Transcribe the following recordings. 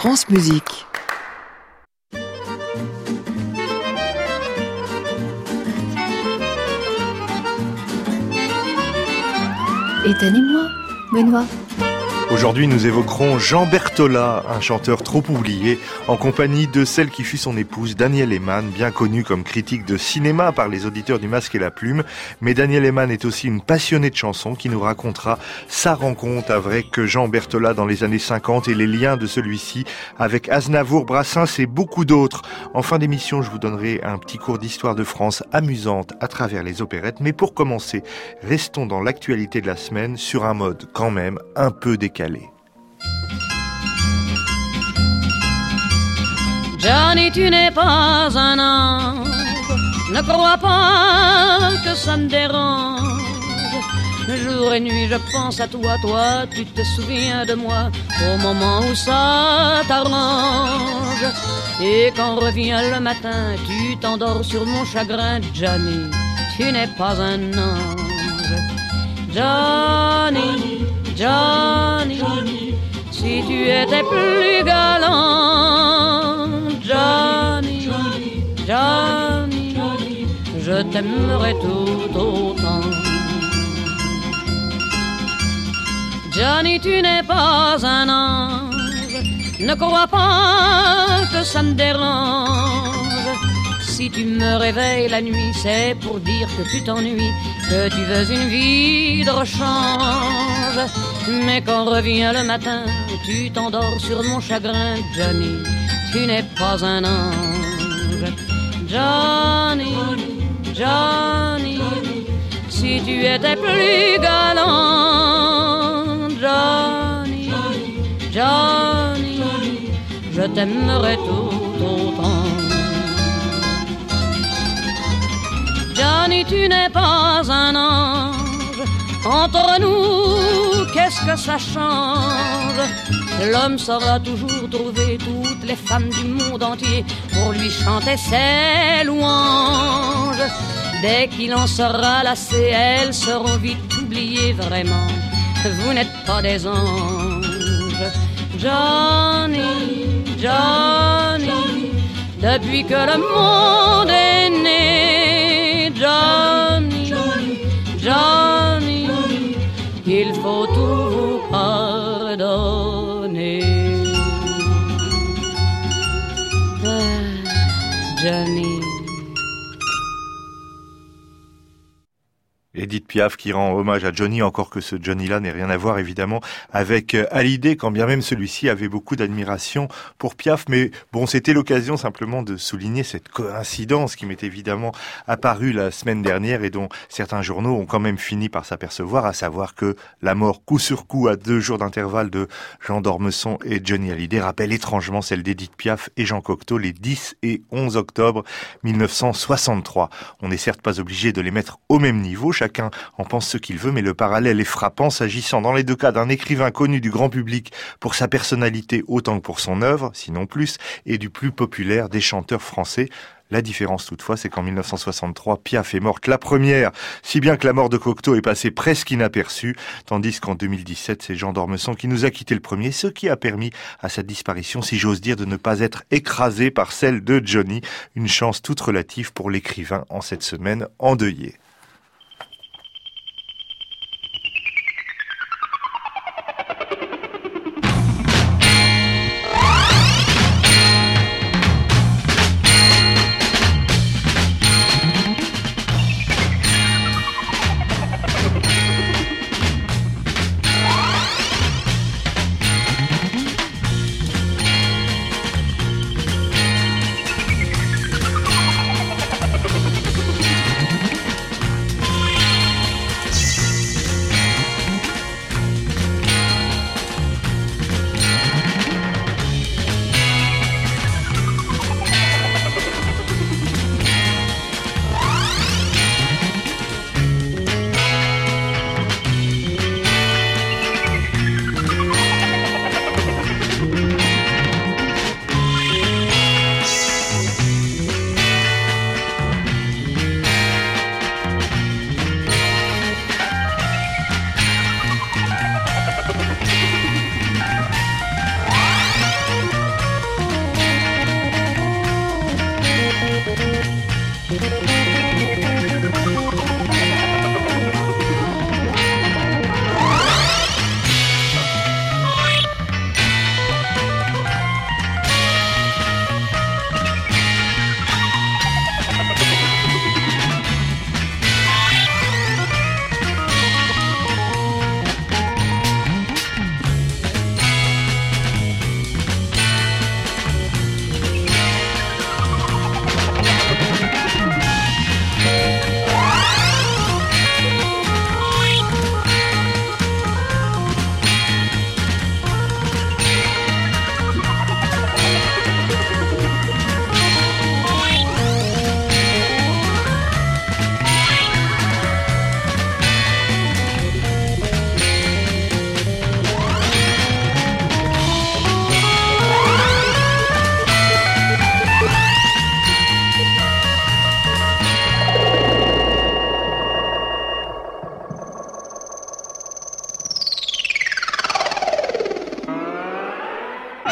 France Musique. Étonnez-moi, Benoît. Aujourd'hui, nous évoquerons Jean Berthollat, un chanteur trop oublié, en compagnie de celle qui fut son épouse, Danielle Eyman, bien connue comme critique de cinéma par les auditeurs du Masque et la Plume. Mais Danielle Eyman est aussi une passionnée de chansons qui nous racontera sa rencontre avec Jean Berthollat dans les années 50 et les liens de celui-ci avec Aznavour, Brassens et beaucoup d'autres. En fin d'émission, je vous donnerai un petit cours d'histoire de France amusante à travers les opérettes. Mais pour commencer, restons dans l'actualité de la semaine sur un mode quand même un peu décalé. Johnny, tu n'es pas un ange, ne crois pas que ça me dérange. Jour et nuit je pense à toi, toi tu te souviens de moi au moment où ça t'arrange. Et quand revient le matin, tu t'endors sur mon chagrin. Johnny, tu n'es pas un ange. Johnny, Johnny, Johnny, si tu étais plus galant. Johnny, Johnny, Johnny, je t'aimerais tout autant. Johnny, tu n'es pas un ange, ne crois pas que ça me dérange. Si tu me réveilles la nuit, c'est pour dire que tu t'ennuies, que tu veux une vie de rechange. Mais quand revient le matin, tu t'endors sur mon chagrin. Johnny, tu n'es pas un ange. Johnny, Johnny, si tu étais plus galant. Johnny, Johnny, je t'aimerais tout autant. Johnny, tu n'es pas un ange. Entre nous, qu'est-ce que ça change? L'homme saura toujours trouver toutes les femmes du monde entier pour lui chanter ses louanges. Dès qu'il en sera lassé, elles seront vite oubliées vraiment. Vous n'êtes pas des anges. Johnny, Johnny, depuis que le monde est né. Johnny, Johnny, il faut tout vous pardonner. Johnny. Édith Piaf qui rend hommage à Johnny, encore que ce Johnny-là n'ait rien à voir évidemment avec Hallyday, quand bien même celui-ci avait beaucoup d'admiration pour Piaf. Mais bon, c'était l'occasion simplement de souligner cette coïncidence qui m'est évidemment apparue la semaine dernière et dont certains journaux ont quand même fini par s'apercevoir, à savoir que la mort coup sur coup à 2 jours d'intervalle de Jean d'Ormesson et Johnny Hallyday rappelle étrangement celle d'Édith Piaf et Jean Cocteau les 10 et 11 octobre 1963. On n'est certes pas obligé de les mettre au même niveau, chacun en pense ce qu'il veut, mais le parallèle est frappant, s'agissant dans les deux cas d'un écrivain connu du grand public pour sa personnalité autant que pour son œuvre, sinon plus, et du plus populaire des chanteurs français. La différence toutefois, c'est qu'en 1963, Piaf est morte la première, si bien que la mort de Cocteau est passée presque inaperçue, tandis qu'en 2017, c'est Jean d'Ormesson qui nous a quitté le premier, ce qui a permis à sa disparition, si j'ose dire, de ne pas être écrasée par celle de Johnny. Une chance toute relative pour l'écrivain en cette semaine endeuillée.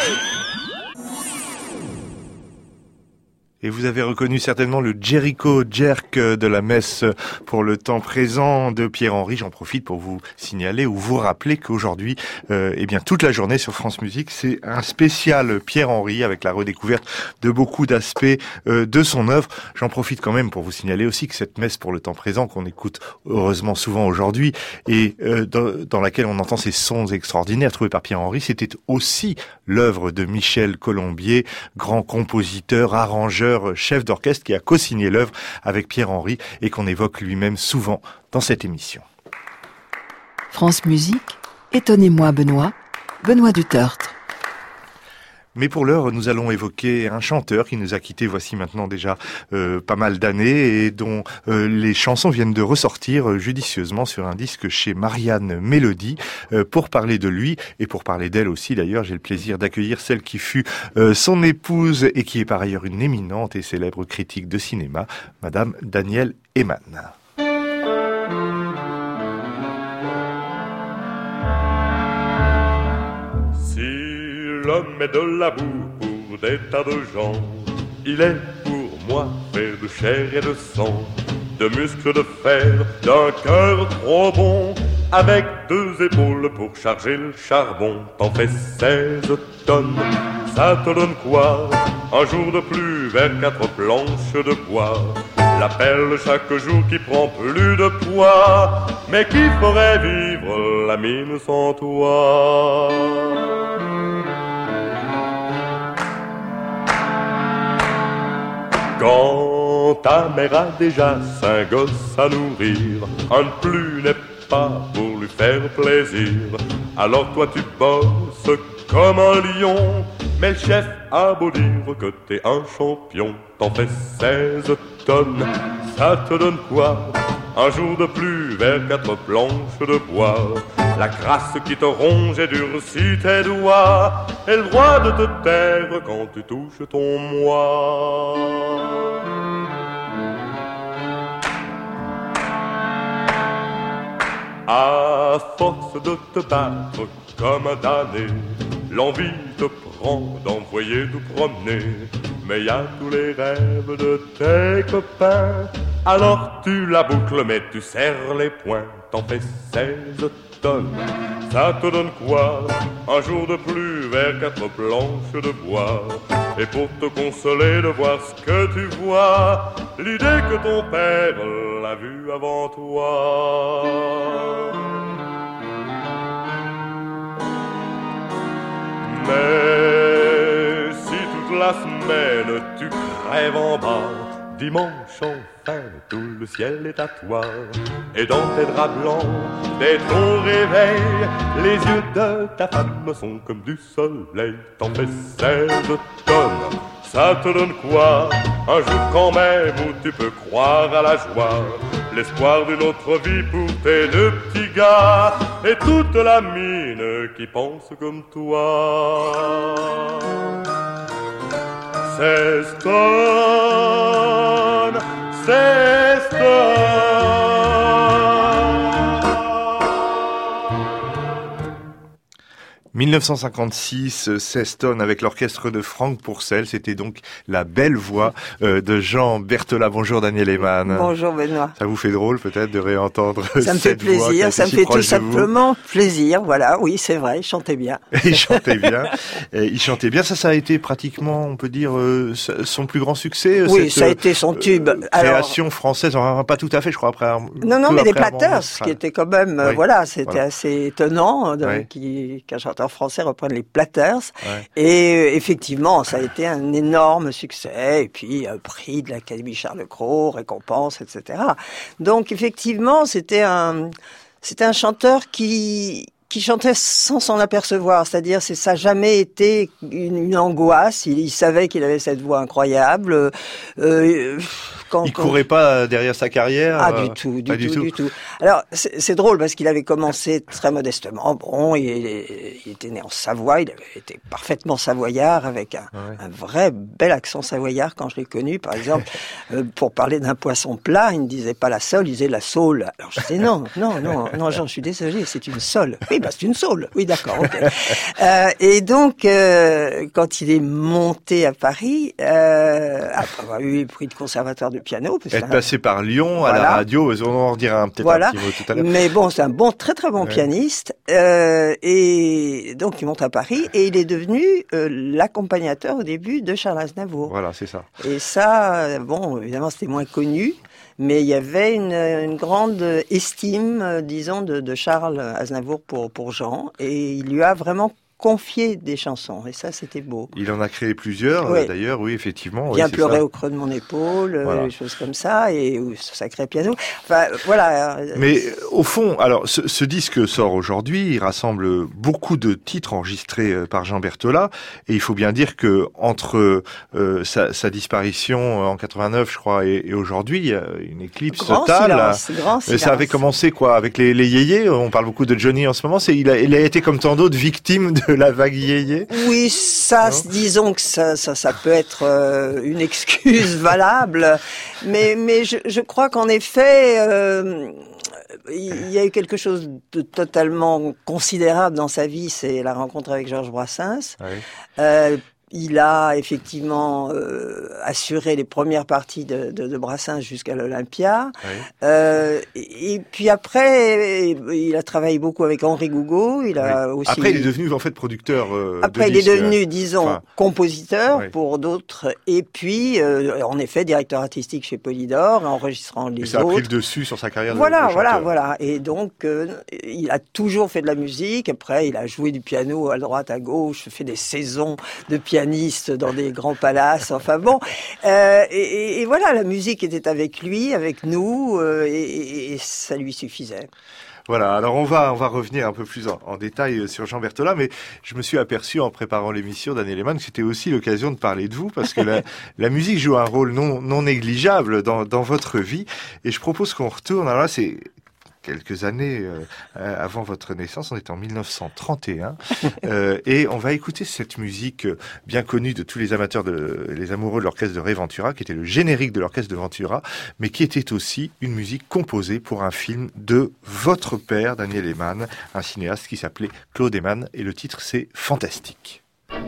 Et vous avez reconnu certainement le Jericho Jerk de la messe pour le temps présent de Pierre-Henry. J'en profite pour vous signaler ou vous rappeler qu'aujourd'hui, toute la journée sur France Musique, c'est un spécial Pierre-Henry avec la redécouverte de beaucoup d'aspects de son œuvre. J'en profite quand même pour vous signaler aussi que cette messe pour le temps présent qu'on écoute heureusement souvent aujourd'hui et dans laquelle on entend ces sons extraordinaires trouvés par Pierre-Henry, c'était aussi l'œuvre de Michel Colombier, grand compositeur, arrangeur, chef d'orchestre qui a co-signé l'œuvre avec Pierre-Henry et qu'on évoque lui-même souvent dans cette émission. France Musique, étonnez-moi Benoît Dutertre. Mais pour l'heure, nous allons évoquer un chanteur qui nous a quittés voici maintenant déjà pas mal d'années et dont les chansons viennent de ressortir judicieusement sur un disque chez Marianne Mélodie. Pour parler de lui et pour parler d'elle aussi d'ailleurs, j'ai le plaisir d'accueillir celle qui fut son épouse et qui est par ailleurs une éminente et célèbre critique de cinéma, Madame Danielle Eman. L'homme est de la boue pour des tas de gens. Il est pour moi fait de chair et de sang, de muscles de fer, d'un cœur trop bon, avec 2 épaules pour charger le charbon. T'en fais 16 tonnes, ça te donne quoi? Un jour de plus vers 4 planches de bois. La pelle chaque jour qui prend plus de poids, mais qui ferait vivre la mine sans toi? Quand ta mère a déjà 5 gosses à nourrir, un de plus n'est pas pour lui faire plaisir. Alors toi tu bosses comme un lion, mais le chef a beau dire que t'es un champion. T'en fais 16 tonnes, ça te donne quoi? Un jour de plus vers 4 planches de bois. La crasse qui te ronge et durcit tes doigts, et le droit de te taire quand tu touches ton moi. À force de te battre comme un damné, l'envie te prend d'envoyer tout promener. Mais y a tous les rêves de tes copains, alors tu la boucles mais tu serres les poings. T'en fais 16 tonnes, ça te donne quoi? Un jour de plus vers 4 planches de bois. Et pour te consoler de voir ce que tu vois, l'idée que ton père l'a vue avant toi. Mais si toute la semaine tu crèves en bas, dimanche enfin tout le ciel est à toi. Et dans tes draps blancs, dès ton réveil, les yeux de ta femme sont comme du soleil. T'en fais 16 tonnes, ça te donne quoi? Un jour quand même où tu peux croire à la joie, l'espoir d'une autre vie pour tes 2 petits gars, et toute la mine qui pense comme toi. 16 tonnes, 16 tonnes. 1956, 16 tonnes avec l'orchestre de Franck Pourcel. C'était donc la belle voix de Jean Berthelat. Bonjour Danielle Eman. Bonjour Benoît. Ça vous fait drôle peut-être de réentendre Ça me fait plaisir, ça me fait tout simplement plaisir. Voilà, oui c'est vrai, il chantait bien. Il chantait bien. Il chantait bien. Ça a été pratiquement, on peut dire, son plus grand succès. Oui, ça a été son tube. Création française, enfin, pas tout à fait, je crois après. Non, mais les Platters, ce qui était quand même, oui, voilà, c'était assez étonnant qu'un chanteur français reprenne les Platters. Ouais. Et effectivement, ça a été un énorme succès. Et puis, prix de l'Académie Charles Cros, récompense, etc. Donc, effectivement, c'était un chanteur qui chantait sans s'en apercevoir, c'est-à-dire ça n'a jamais été une angoisse, il savait qu'il avait cette voix incroyable, Il courait pas derrière sa carrière. Ah, du tout. Alors, c'est drôle parce qu'il avait commencé très modestement. Bon, il était né en Savoie, il avait été parfaitement savoyard avec un vrai bel accent savoyard quand je l'ai connu. Par exemple, pour parler d'un poisson plat, il ne disait pas la sole, il disait la saule. Alors je disais non, Jean, je suis désolé, c'est une sole. Oui, c'est une saule. Oui, d'accord. Okay. Et donc, quand il est monté à Paris, après avoir eu le prix de conservatoire de piano, être passé par Lyon à la radio, on en redira peut-être un petit mot tout à l'heure. Mais bon, c'est un très très bon pianiste, et donc il monte à Paris et il est devenu l'accompagnateur au début de Charles Aznavour. Voilà, c'est ça. Et ça, bon, évidemment, c'était moins connu. Mais il y avait une grande estime, disons, de Charles Aznavour pour Jean, et il lui a vraiment confié des chansons, et ça c'était beau. Il en a créé plusieurs, d'ailleurs, oui, effectivement. Bien pleurer au creux de mon épaule, des choses comme ça, et ce sacré piano. Enfin, voilà. Mais au fond, alors, ce disque sort aujourd'hui, il rassemble beaucoup de titres enregistrés par Jean Berthollat, et il faut bien dire que entre sa disparition en 89, je crois, et aujourd'hui, il y a une éclipse totale. Grand silence. Ça avait commencé quoi avec les yéyés. On parle beaucoup de Johnny en ce moment. Il a été comme tant d'autres victime de la vague yéyé. Oui, ça, disons que ça peut être une excuse valable, mais je crois qu'en effet, il y a eu quelque chose de totalement considérable dans sa vie, c'est la rencontre avec Georges Brassens. Oui. Il a effectivement assuré les premières parties de Brassens jusqu'à l'Olympia. Oui. Et puis après, il a travaillé beaucoup avec Henri Gougaud. Après, il est devenu en fait producteur. Après, il est devenu, disons, compositeur pour d'autres. Et puis, en effet, directeur artistique chez Polydor, enregistrant les autres. Ça a pris le dessus sur sa carrière. Voilà. Et donc, il a toujours fait de la musique. Après, il a joué du piano à droite, à gauche, fait des saisons de piano dans des grands palaces, enfin bon, et voilà, la musique était avec lui, avec nous, et ça lui suffisait. Voilà, alors on va revenir un peu plus en détail sur Jean Berthollat, mais je me suis aperçu en préparant l'émission d'Anne Lehmann que c'était aussi l'occasion de parler de vous, parce que la musique joue un rôle non négligeable dans votre vie, et je propose qu'on retourne, alors là c'est quelques années avant votre naissance, on est en 1931, et on va écouter cette musique bien connue de tous les amateurs, les amoureux de l'orchestre de Ray Ventura, qui était le générique de l'orchestre de Ventura, mais qui était aussi une musique composée pour un film de votre père, Daniel Lehmann, un cinéaste qui s'appelait Claude Lehmann, et le titre c'est Fantastique.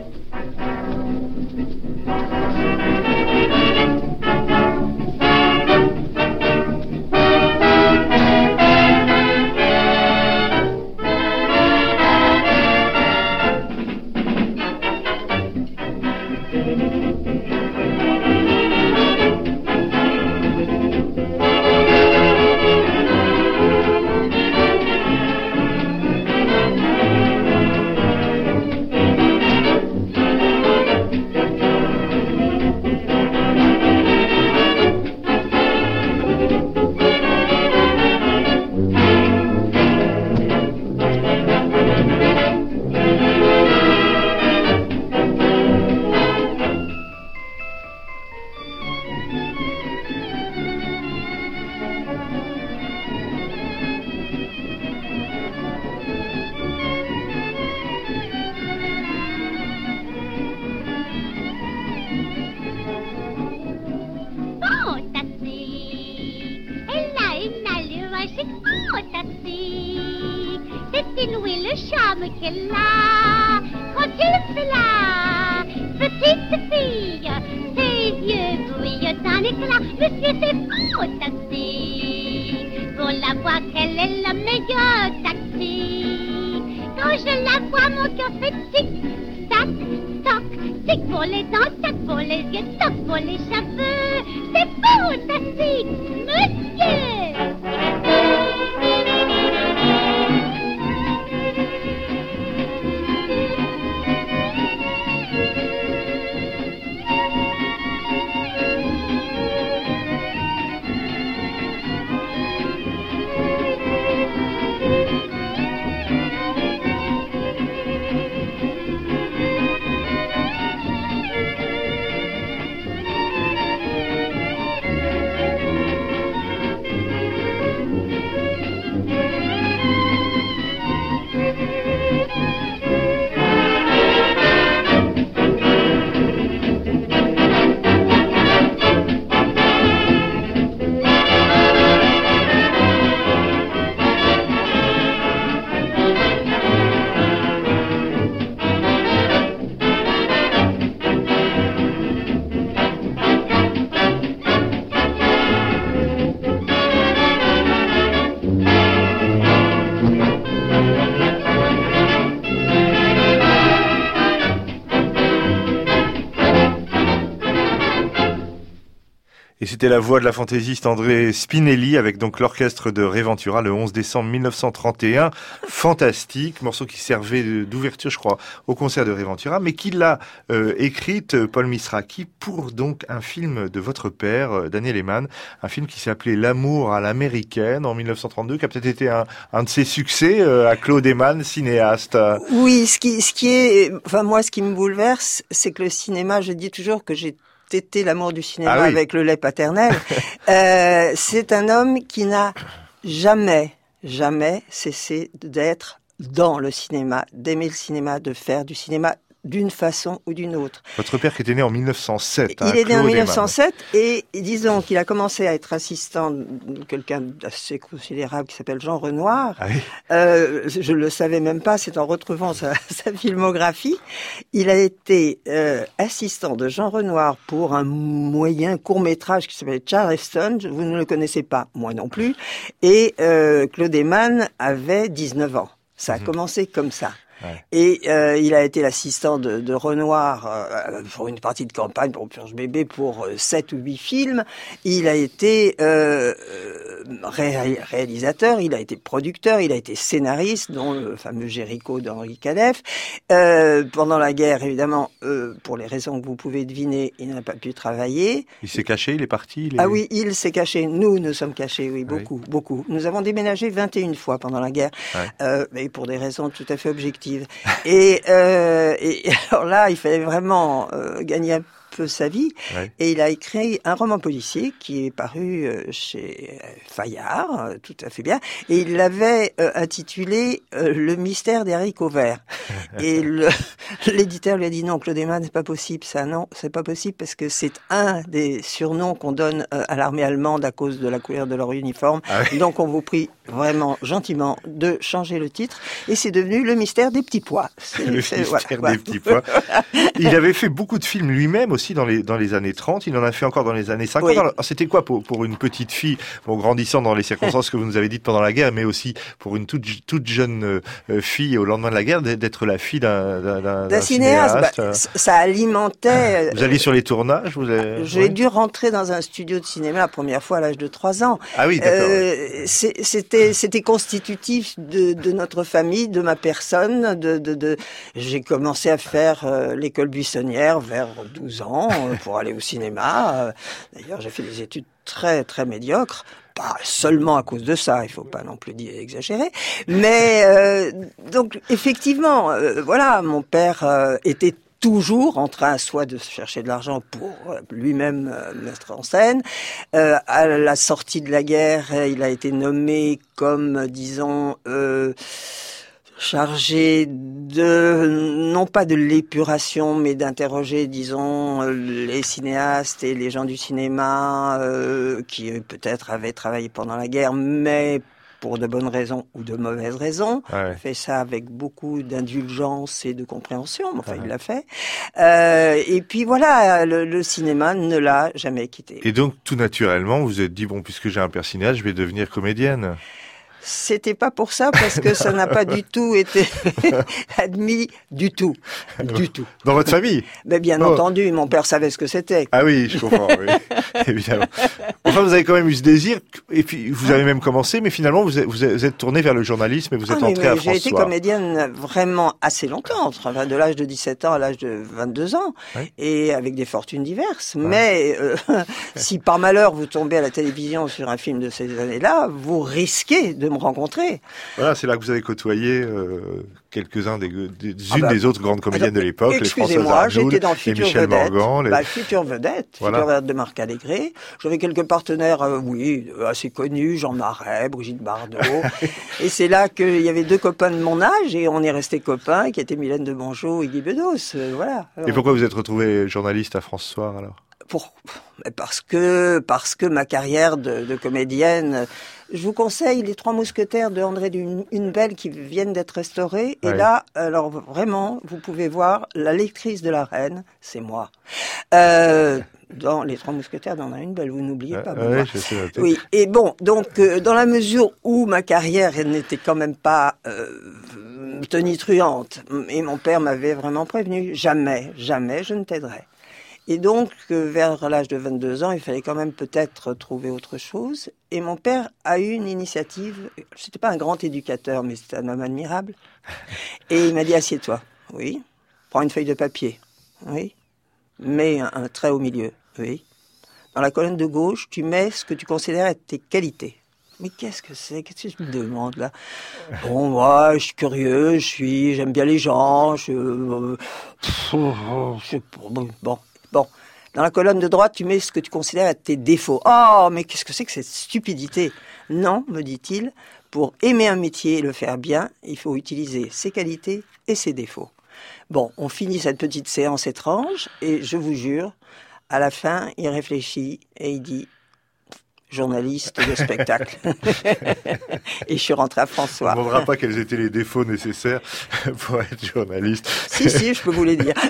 qu'elle a quand il fait la petite fille. Ses yeux brillent d'un éclat, monsieur c'est fantastique. Pour la voir qu'elle est la meilleure tactique. Quand je la vois mon cœur fait tic, tac, toc, tic pour les dents, tac pour les yeux, toc pour les cheveux. C'est fantastique, monsieur. Et c'était la voix de la fantaisiste André Spinelli avec donc l'orchestre de Ray Ventura le 11 décembre 1931. Fantastique, morceau qui servait d'ouverture, je crois, au concert de Ray Ventura, mais qui l'a écrite, Paul Misraki, pour donc un film de votre père, Daniel Elfman, un film qui s'appelait L'amour à l'américaine en 1932, qui a peut-être été un de ses succès à Claude Elfman, cinéaste. Oui, ce qui est, enfin moi, ce qui me bouleverse, c'est que le cinéma, je dis toujours que j'ai tété l'amour du cinéma avec le lait paternel. C'est un homme qui n'a jamais cessé d'être dans le cinéma, d'aimer le cinéma, de faire du cinéma d'une façon ou d'une autre. Votre père qui était né en 1907. Il est né en 1907 et disons qu'il a commencé à être assistant de quelqu'un d'assez considérable qui s'appelle Jean Renoir. Ah oui. Je le savais même pas, c'est en retrouvant sa filmographie. Il a été assistant de Jean Renoir pour un moyen court-métrage qui s'appelait Charleston. Vous ne le connaissez pas, moi non plus. Et Claude Elfman avait 19 ans. Ça a commencé comme ça. Ouais. Et il a été l'assistant de Renoir pour une partie de campagne pour Purge Bébé pour 7 ou 8 films. Il a été réalisateur, il a été producteur, il a été scénariste, dont le fameux Jéricho d'Henri Cadef. Pendant la guerre, évidemment, pour les raisons que vous pouvez deviner, il n'a pas pu travailler. Il s'est caché, il est parti. Ah oui, il s'est caché. Nous sommes cachés, oui, beaucoup. Nous avons déménagé 21 fois pendant la guerre, mais pour des raisons tout à fait objectives. Et alors là, il fallait vraiment gagner un peu sa vie. Ouais. Et il a écrit un roman policier qui est paru chez Fayard, tout à fait bien. Et il l'avait intitulé Le mystère des haricots verts. Et l'éditeur lui a dit non, Claude Elfman, c'est pas possible ça. Non, c'est pas possible parce que c'est un des surnoms qu'on donne à l'armée allemande à cause de la couleur de leur uniforme. Ah oui. Donc on vous prie vraiment gentiment de changer le titre. Et c'est devenu Le mystère des petits pois. Le mystère des petits pois. Il avait fait beaucoup de films lui-même aussi dans les années 30, il en a fait encore dans les années 50. Oui. Alors, c'était quoi pour une petite fille, bon, grandissant dans les circonstances que vous nous avez dites pendant la guerre, mais aussi pour une toute jeune fille au lendemain de la guerre, d'être la fille d'un cinéaste? Ça alimentait... Vous alliez sur les tournages? J'ai dû rentrer dans un studio de cinéma la première fois à l'âge de 3 ans. Ah oui, d'accord. C'était constitutif de notre famille, de ma personne. J'ai commencé à faire l'école buissonnière vers 12 ans pour aller au cinéma. D'ailleurs, j'ai fait des études très, très médiocres. Pas seulement à cause de ça, il faut pas non plus exagérer. Mais donc, effectivement, voilà, mon père était toujours en train, soit de chercher de l'argent pour lui-même mettre en scène. À la sortie de la guerre, il a été nommé comme, disons... chargé non pas de l'épuration, mais d'interroger, disons, les cinéastes et les gens du cinéma qui peut-être avaient travaillé pendant la guerre, mais pour de bonnes raisons ou de mauvaises raisons. Ouais. Il fait ça avec beaucoup d'indulgence et de compréhension, enfin il l'a fait. Et puis voilà, le cinéma ne l'a jamais quitté. Et donc, tout naturellement, vous vous êtes dit, bon, puisque j'ai un père cinéaste, je vais devenir comédienne. C'était pas pour ça, parce que ça n'a pas du tout été admis du tout. Dans votre famille? Mais bien entendu, mon père savait ce que c'était. Ah oui, je comprends, oui. Évidemment. Enfin, vous avez quand même eu ce désir, et puis vous avez même commencé, mais finalement, vous êtes tourné vers le journalisme et vous êtes entré à France Soir. J'ai été comédienne vraiment assez longtemps, enfin, de l'âge de 17 ans à l'âge de 22 ans, et avec des fortunes diverses. Mais si par malheur vous tombez à la télévision sur un film de ces années-là, vous risquez de me rencontrer. Voilà, c'est là que vous avez côtoyé quelques-uns des autres grandes comédiennes de l'époque, les Françoise Arnould, les Michel Morgan. Future vedette, Future vedette de Marc Allégret. J'avais quelques partenaires, assez connus, Jean Marais, Brigitte Bardot. Et c'est là qu'il y avait 2 copains de mon âge, et on est restés copains, qui étaient Mylène de Bonjot et Guy Bedos. Voilà. Alors, et pourquoi vous êtes retrouvé journaliste à France Soir, alors? Parce que ma carrière de comédienne, je vous conseille les 3 mousquetaires de André Hunebelle qui viennent d'être restaurés. Et là, alors vraiment, vous pouvez voir la lectrice de la reine, c'est moi. Dans les 3 mousquetaires d'André Hunebelle, vous n'oubliez pas. Je sais. Oui. Et bon, donc dans la mesure où ma carrière n'était quand même pas tonitruante, et mon père m'avait vraiment prévenu, jamais je ne t'aiderai. Et donc, vers l'âge de 22 ans, il fallait quand même peut-être trouver autre chose. Et mon père a eu une initiative. C'était pas un grand éducateur, mais c'était un homme admirable. Et il m'a dit, assieds-toi. Oui. Prends une feuille de papier. Oui. Mets un trait au milieu. Oui. Dans la colonne de gauche, tu mets ce que tu considères être tes qualités. Mais qu'est-ce que c'est? Qu'est-ce que je me demande là? Bon, moi, je suis curieux, j'aime bien les gens, bon. Dans la colonne de droite, tu mets ce que tu considères être tes défauts. Oh, mais qu'est-ce que c'est que cette stupidité? Non, me dit-il, pour aimer un métier et le faire bien, il faut utiliser ses qualités et ses défauts. Bon, on finit cette petite séance étrange et je vous jure, à la fin, il réfléchit et il dit journaliste de spectacle. Et je suis rentré à François. On ne demandera pas quels étaient les défauts nécessaires pour être journaliste. Si, je peux vous les dire.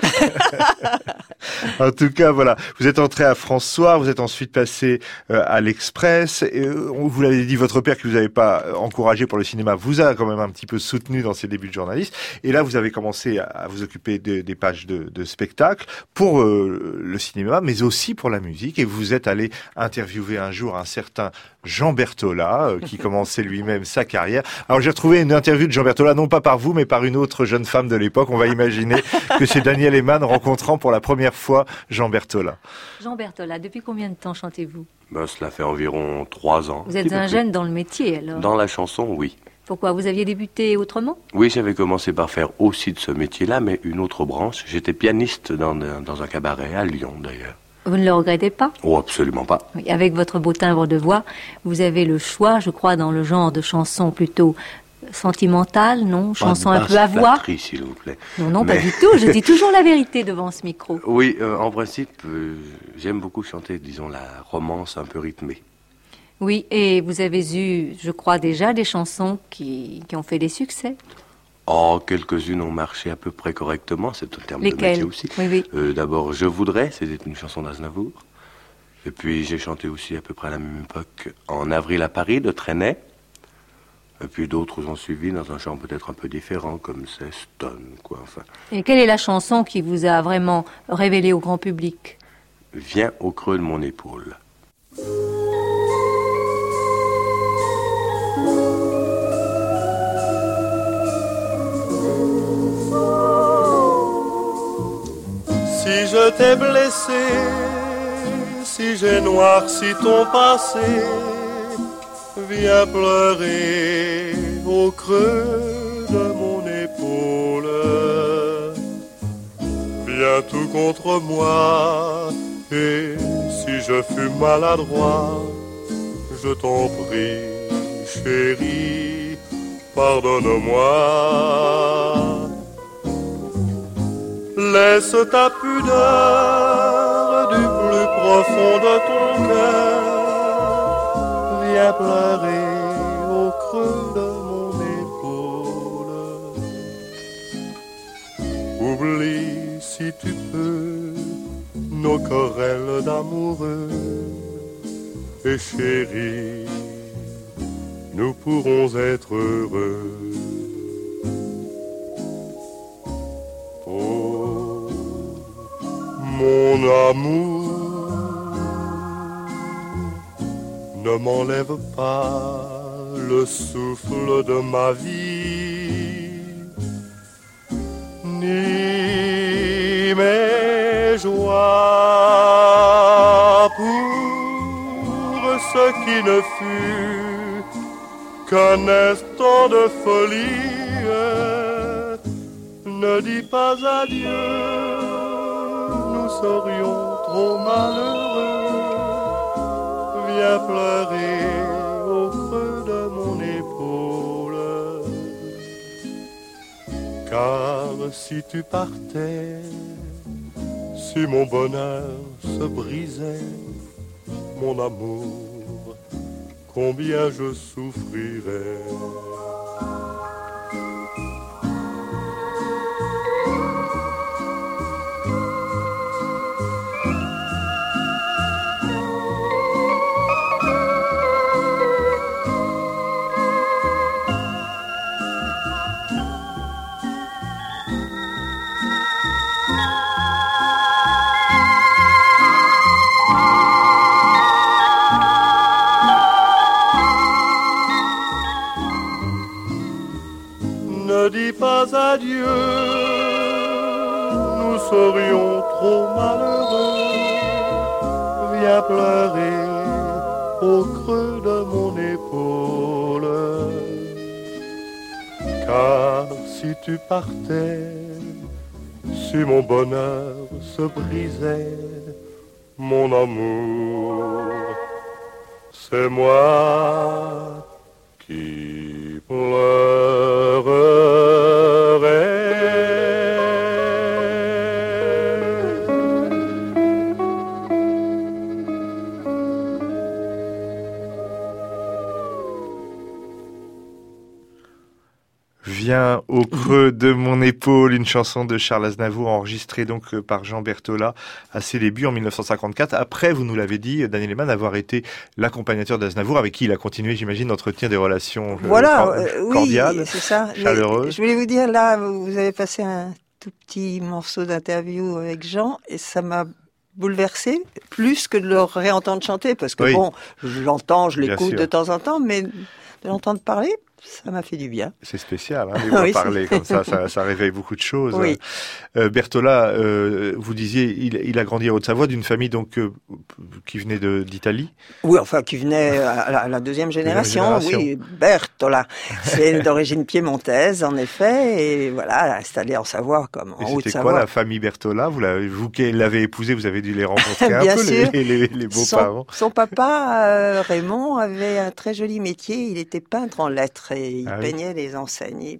En tout cas, voilà. Vous êtes entré à François, vous êtes ensuite passé à l'Express. Et, vous l'avez dit, votre père qui vous avait pas encouragé pour le cinéma vous a quand même un petit peu soutenu dans ses débuts de journaliste. Et là, vous avez commencé à vous occuper des pages de spectacle pour le cinéma, mais aussi pour la musique. Et vous êtes allé interviewer un jour un certain Jean Berthollat, qui commençait lui-même sa carrière. Alors j'ai retrouvé une interview de Jean Berthollat, non pas par vous, mais par une autre jeune femme de l'époque. On va imaginer que c'est Daniel Elman rencontrant pour la première fois Jean Berthollat. Jean Berthollat, depuis combien de temps chantez-vous? Cela fait environ 3 ans. Vous êtes un jeune dans le métier, alors? Dans la chanson, oui. Pourquoi? Vous aviez débuté autrement? Oui, j'avais commencé par faire aussi de ce métier-là, mais une autre branche. J'étais pianiste dans un cabaret à Lyon, d'ailleurs. Vous ne le regrettez pas? Oh, absolument pas. Oui, avec votre beau timbre de voix, vous avez le choix, je crois, dans le genre de chanson plutôt sentimentale, non? Chanson un peu à voix? S'il vous plaît. Non, pas du tout. Je dis toujours la vérité devant ce micro. Oui, en principe, j'aime beaucoup chanter, disons, la romance un peu rythmée. Oui, et vous avez eu, je crois déjà, des chansons qui ont fait des succès. Oh, quelques-unes ont marché à peu près correctement, c'est un terme de métier aussi. Oui. D'abord, Je voudrais, c'était une chanson d'Aznavour. Et puis, j'ai chanté aussi à peu près à la même époque En avril à Paris de Trenet. Et puis d'autres ont suivi dans un genre peut-être un peu différent, comme c'est Stone, quoi, enfin. Et quelle est la chanson qui vous a vraiment révélé au grand public? Viens au creux de mon épaule. Si je t'ai blessé, si j'ai noirci ton passé, viens pleurer au creux de mon épaule. Viens tout contre moi, et si je fus maladroit, je t'en prie, chérie, pardonne-moi. Laisse ta pudeur du plus profond de ton cœur. Viens pleurer au creux de mon épaule. Oublie si tu peux nos querelles d'amoureux. Et chérie, nous pourrons être heureux. Mon amour, ne m'enlève pas le souffle de ma vie, ni mes joies pour ce qui ne fut qu'un instant de folie. Ne dis pas adieu, nous serions trop malheureux. Viens pleurer au creux de mon épaule. Car si tu partais, si mon bonheur se brisait, mon amour, combien je souffrirais. serions trop malheureux, viens pleurer au creux de mon épaule. Car si tu partais, si mon bonheur se brisait, mon amour, c'est moi qui pleurerai. Viens au creux de mon épaule, une chanson de Charles Aznavour enregistrée donc par Jean Berthollat à ses débuts en 1954. Après, vous nous l'avez dit, Daniel Lehmann, avoir été l'accompagnateur d'Aznavour, avec qui il a continué, j'imagine, d'entretenir des relations cordiales, oui, c'est ça. chaleureuses. Mais je voulais vous dire, là, vous avez passé un tout petit morceau d'interview avec Jean, et ça m'a bouleversé, plus que de le réentendre chanter, parce que Oui. bon, je l'entends, je Bien l'écoute sûr. de temps en temps, mais de l'entendre parler, ça m'a fait du bien. C'est spécial, hein, les voix Oui, parler comme ça réveille beaucoup de choses. Oui. Berthollat, vous disiez, il a grandi à Haute-Savoie d'une famille donc qui venait d'Italie. Oui, enfin, qui venait à la deuxième génération. Oui, Berthollat. C'est d'origine piémontaise, en effet, et voilà, installé en Savoie, comme en Et c'était Haute-Savoie. quoi la famille Berthollat? Vous qui l'avez épousé, vous avez dû les rencontrer un Bien peu, sûr. les beaux-parents. Son papa, Raymond, avait un très joli métier. Il était peintre en lettres et il peignait les enseignes.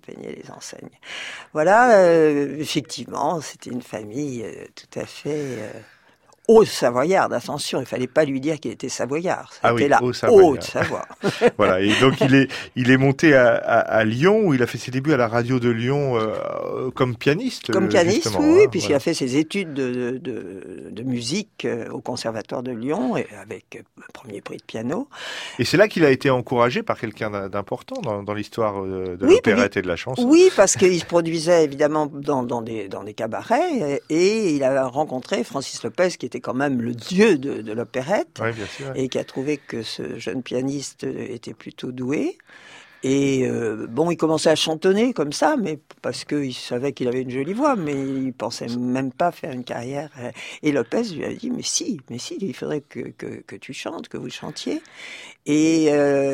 Voilà, effectivement, c'était une famille tout à fait haute-savoyarde. Attention, il fallait pas lui dire qu'il était savoyard. C'était la Haute-Savoie. Voilà, et donc il est monté à Lyon, où il a fait ses débuts à la radio de Lyon comme pianiste. Comme pianiste, justement, oui, hein, puisqu'il a fait ses études de musique au Conservatoire de Lyon, et avec le premier prix de piano. Et c'est là qu'il a été encouragé par quelqu'un d'important dans l'histoire de l'opérette et de la chanson. Oui, parce qu'il se produisait évidemment dans des cabarets, et il a rencontré Francis Lopez, qui était quand même le dieu de l'opérette, Oui, bien sûr. et qui a trouvé que ce jeune pianiste était plutôt doué. Et bon, il commençait à chantonner comme ça, mais parce qu'il savait qu'il avait une jolie voix, mais il pensait même pas faire une carrière. Et Lopez lui a dit, mais si, il faudrait que tu chantes, que vous chantiez. Et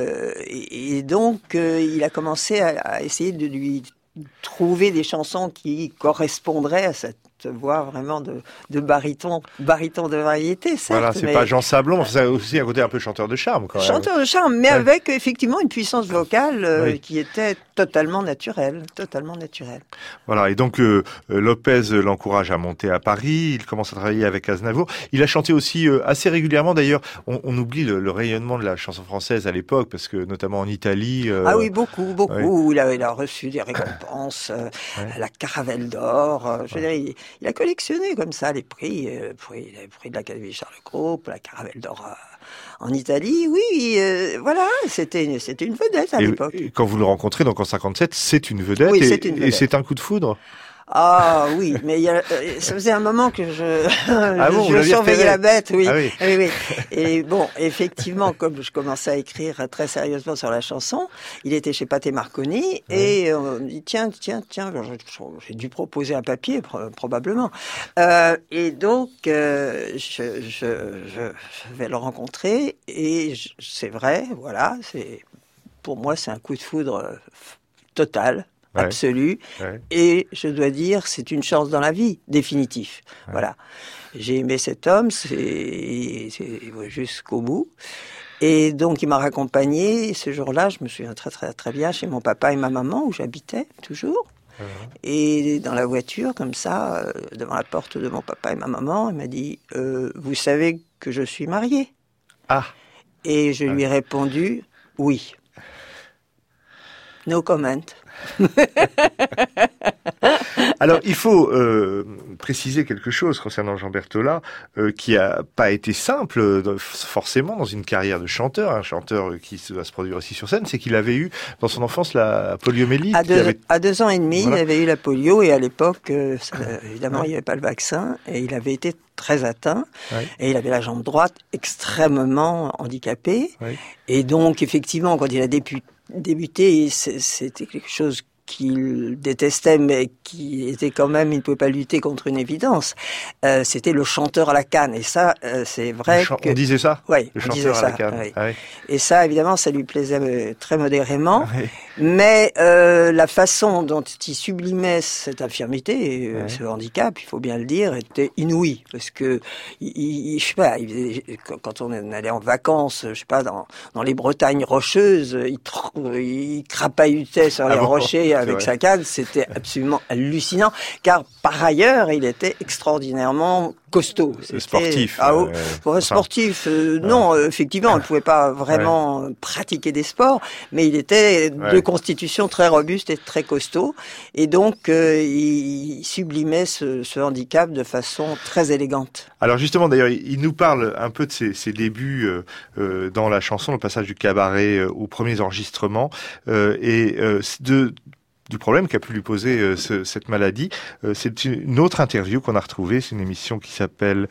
donc, il a commencé à essayer de lui trouver des chansons qui correspondraient à cette voix vraiment de baryton de variété, certes. Voilà, c'est pas Jean Sablon, c'est aussi un côté un peu chanteur de charme, quand même. Chanteur de charme, mais avec effectivement une puissance vocale qui était totalement naturelle. Voilà, et donc Lopez l'encourage à monter à Paris, il commence à travailler avec Aznavour. Il a chanté aussi assez régulièrement, d'ailleurs, on oublie le rayonnement de la chanson française à l'époque, parce que notamment en Italie... Ah oui, beaucoup. Oui. Il a reçu des récompenses, la Caravelle d'Or, je veux dire, il a collectionné comme ça les prix, le prix de l'Académie Charles Cros, la Caravelle d'Or en Italie. Oui, voilà, c'était une vedette à l'époque. Et quand vous le rencontrez, donc en 57, c'est une vedette, oui, c'est une vedette. Et c'est un coup de foudre. Ah oui, mais ça faisait un moment que je surveillais repéré. la bête, oui. Ah oui. Oui. Et bon, effectivement, comme je commençais à écrire très sérieusement sur la chanson, il était chez Pathé Marconi, et on me dit tiens, j'ai dû proposer un papier probablement. Et donc je vais le rencontrer, et c'est vrai, voilà, pour moi c'est un coup de foudre total. Absolu. Et je dois dire, c'est une chance dans la vie, définitif. Voilà. J'ai aimé cet homme, c'est jusqu'au bout. Et donc, il m'a raccompagné. Ce jour-là, je me souviens très, très, très bien chez mon papa et ma maman, où j'habitais toujours. Et dans la voiture, comme ça, devant la porte de mon papa et ma maman, il m'a dit, vous savez que je suis mariée? Ah. Et je lui ai répondu, oui. No comment. Alors, il faut préciser quelque chose concernant Jean Berthollat, qui a pas été simple forcément dans une carrière de chanteur, un chanteur qui va se produire aussi sur scène, c'est qu'il avait eu dans son enfance la poliomyélite. À 2 ans et demi, voilà. Il avait eu la polio, et à l'époque, évidemment, il n'y avait pas le vaccin, et il avait été très atteint, et il avait la jambe droite extrêmement handicapée, et donc effectivement, quand il a débuté, c'était quelque chose qu'il détestait, mais qui était quand même, il ne pouvait pas lutter contre une évidence, c'était le chanteur à la canne. Et ça, c'est vrai que... On disait ça? Oui, le on disait chanteur à ça. la canne. Oui. Ah oui. Et ça, évidemment, ça lui plaisait très modérément. Oui. Mais la façon dont il sublimait cette infirmité, ce handicap, il faut bien le dire, était inouï. Parce que, je sais pas, quand on allait en vacances, je sais pas, dans les Bretagnes rocheuses, il crapahutait sur les rochers avec sa canne. C'était absolument hallucinant, car par ailleurs, il était extraordinairement costaud. Sportif. Sportif, non, effectivement, il ne pouvait pas vraiment pratiquer des sports, mais il était de constitution très robuste et très costaud, et donc il sublimait ce handicap de façon très élégante. Alors justement, d'ailleurs, il nous parle un peu de ses débuts dans la chanson, le passage du cabaret aux premiers enregistrements, du problème qu'a pu lui poser cette maladie. C'est une autre interview qu'on a retrouvée. C'est une émission qui s'appelle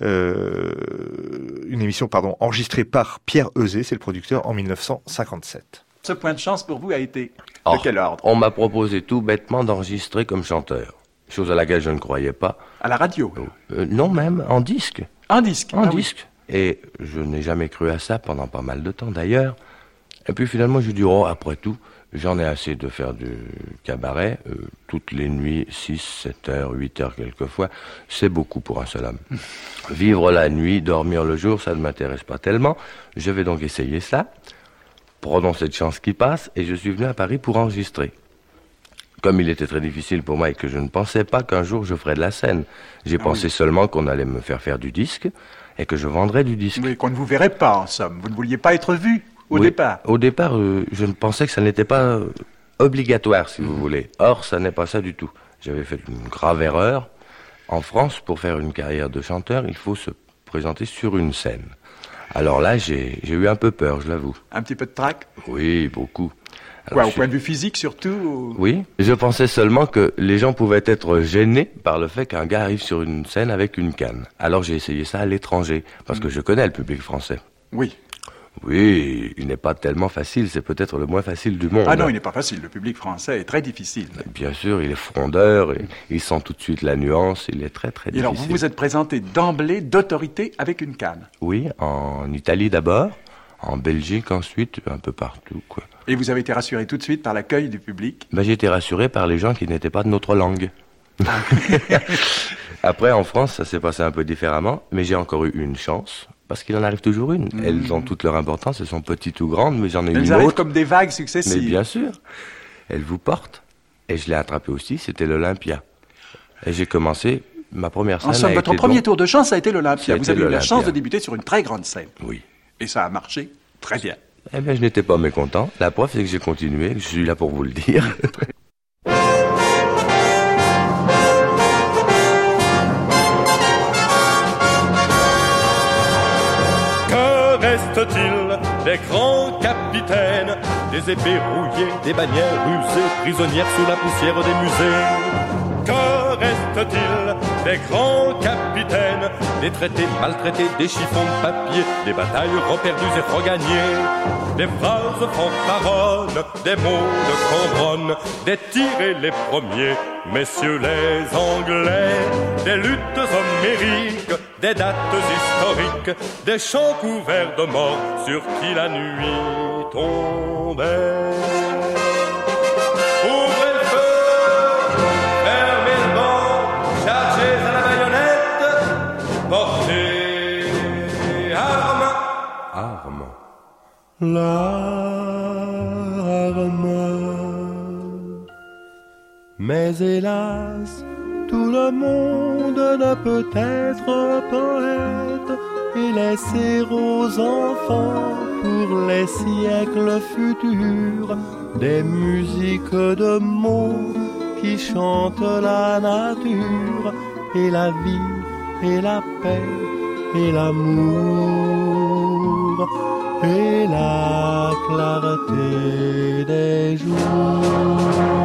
enregistrée par Pierre Euzet, c'est le producteur, en 1957. Ce point de chance pour vous a été de quel ordre? On m'a proposé tout bêtement d'enregistrer comme chanteur, chose à laquelle je ne croyais pas. À la radio? Non, même en disque. En disque? En disque. Oui. Et je n'ai jamais cru à ça pendant pas mal de temps d'ailleurs. Et puis finalement, je dis, après tout, j'en ai assez de faire du cabaret, toutes les nuits, 6, 7 heures, 8 heures quelquefois, c'est beaucoup pour un seul homme. Vivre la nuit, dormir le jour, ça ne m'intéresse pas tellement. Je vais donc essayer ça, prenons cette chance qui passe, et je suis venu à Paris pour enregistrer. Comme il était très difficile pour moi et que je ne pensais pas qu'un jour je ferais de la scène, j'ai pensé seulement qu'on allait me faire du disque, et que je vendrais du disque. Oui, qu'on ne vous verrait pas, en somme. Vous ne vouliez pas être vu au départ. Au départ, je ne pensais que ça n'était pas obligatoire, si vous voulez. Or, ça n'est pas ça du tout. J'avais fait une grave erreur. En France, pour faire une carrière de chanteur, il faut se présenter sur une scène. Alors là, j'ai eu un peu peur, je l'avoue. Un petit peu de trac? Oui, beaucoup. Alors, au point de vue physique, surtout? Oui. Je pensais seulement que les gens pouvaient être gênés par le fait qu'un gars arrive sur une scène avec une canne. Alors j'ai essayé ça à l'étranger, parce que je connais le public français. Oui. Oui, il n'est pas tellement facile, c'est peut-être le moins facile du monde. Ah non, il n'est pas facile, le public français est très difficile. Bien sûr, il est frondeur, il sent tout de suite la nuance, il est très très difficile. Et alors, vous vous êtes présenté d'emblée d'autorité avec une canne? Oui, en Italie d'abord, en Belgique ensuite, un peu partout, quoi. Et vous avez été rassuré tout de suite par l'accueil du public? J'ai été rassuré par les gens qui n'étaient pas de notre langue. Après, en France, ça s'est passé un peu différemment, mais j'ai encore eu une chance. Parce qu'il en arrive toujours une. Elles ont toute leur importance, elles sont petites ou grandes, mais j'en ai une autre. Elles arrivent comme des vagues successives. Mais bien sûr. Elles vous portent. Et je l'ai attrapé aussi, c'était l'Olympia. Et j'ai commencé ma première scène. En somme, votre premier tour de chance, ça a été l'Olympia. Vous avez eu la chance de débuter sur une très grande scène. Oui. Et ça a marché très bien. Eh bien, je n'étais pas mécontent. La preuve, c'est que j'ai continué, que je suis là pour vous le dire. Reste-t-il des grands capitaines, des épées rouillées, des bannières usées, prisonnières sous la poussière des musées? Que reste-t-il des grands capitaines, des traités maltraités, des chiffons de papier, des batailles reperdues et regagnées, des phrases fanfaronnes, des mots de couronne, des tirés les premiers, messieurs les Anglais, des luttes homériques, des dates historiques, des champs couverts de morts sur qui la nuit tombait. Ouvrez le feu, fermez le banc, chargez à la baïonnette, portez armes. L'arme. Mais hélas, tout le monde ne peut être poète et laisser aux enfants pour les siècles futurs des musiques de mots qui chantent la nature et la vie et la paix et l'amour et la clarté des jours.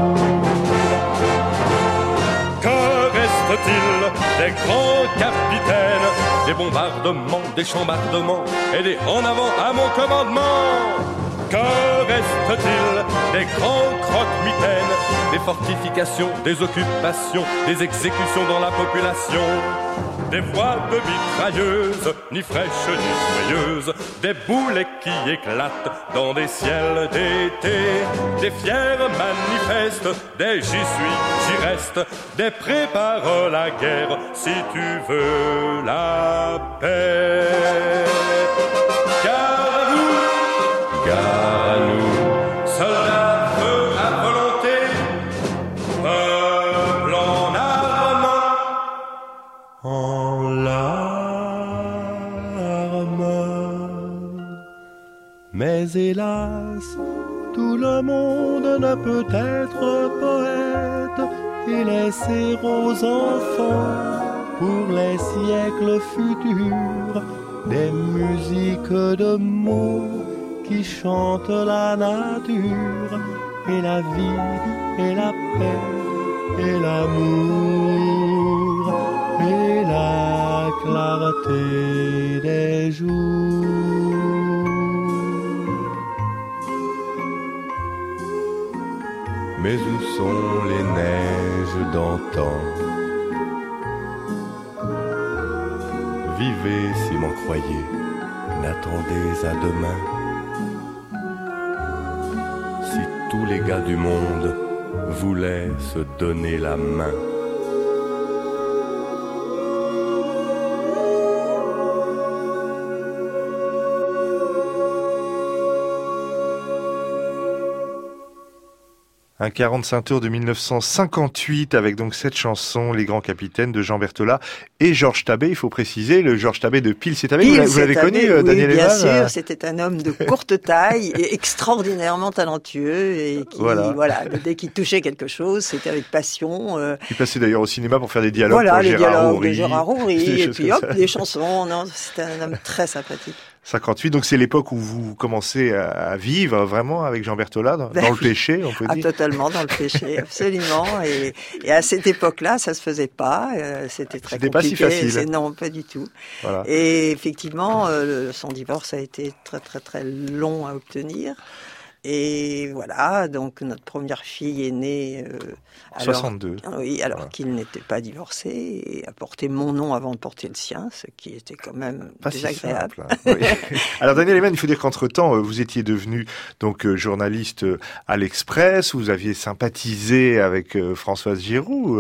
Des grands capitaines, des bombardements, des chambardements et des en avant à mon commandement. Que reste-t-il des grands croque-mitaines, des fortifications, des occupations, des exécutions dans la population? Des voix de mitrailleuses, ni fraîches ni joyeuses, des boulets qui éclatent dans des ciels d'été, des fiers manifestes, des j'y suis, j'y reste, des prépare la guerre si tu veux la paix. Gare à nous, soldats, feu à volonté, peuple en armes, en larmes. Mais hélas, tout le monde ne peut être poète et laisser aux enfants pour les siècles futurs des musiques de mots qui chantent la nature et la vie et la paix et l'amour et la clarté des jours. Mais où sont les neiges d'antan? Vivez si m'en croyez, n'attendez à demain. Si tous les gars du monde voulaient se donner la main. Un 45 tours de 1958 avec donc cette chanson, Les Grands Capitaines de Jean Berthollat et Georges Tabet. Il faut préciser, le Georges Tabet de Pile cette année. Vous l'avez connu, oui, Daniel bien Evan? sûr, c'était un homme de courte taille et extraordinairement talentueux et qui, voilà, dès qu'il touchait quelque chose, c'était avec passion. Il passait d'ailleurs au cinéma pour faire des dialogues pour les dialogues de Gérard Houry, et puis hop, des chansons. Non, c'était un homme très sympathique. 58, donc c'est l'époque où vous commencez à vivre vraiment avec Jean Berthollat dans le péché, on peut dire. Totalement dans le péché, absolument. Et à cette époque-là, ça se faisait pas. C'était très compliqué. Pas si facile. Non, pas du tout. Voilà. Et effectivement, son divorce a été très très très long à obtenir. Et voilà, donc notre première fille est née... en 62. Oui, alors qu'il n'était pas divorcé et a porté mon nom avant de porter le sien, ce qui était quand même pas désagréable. Si simple, hein. Oui. Alors Daniel Evan, il faut dire qu'entre-temps, vous étiez devenu donc journaliste à l'Express, vous aviez sympathisé avec Françoise Giroud.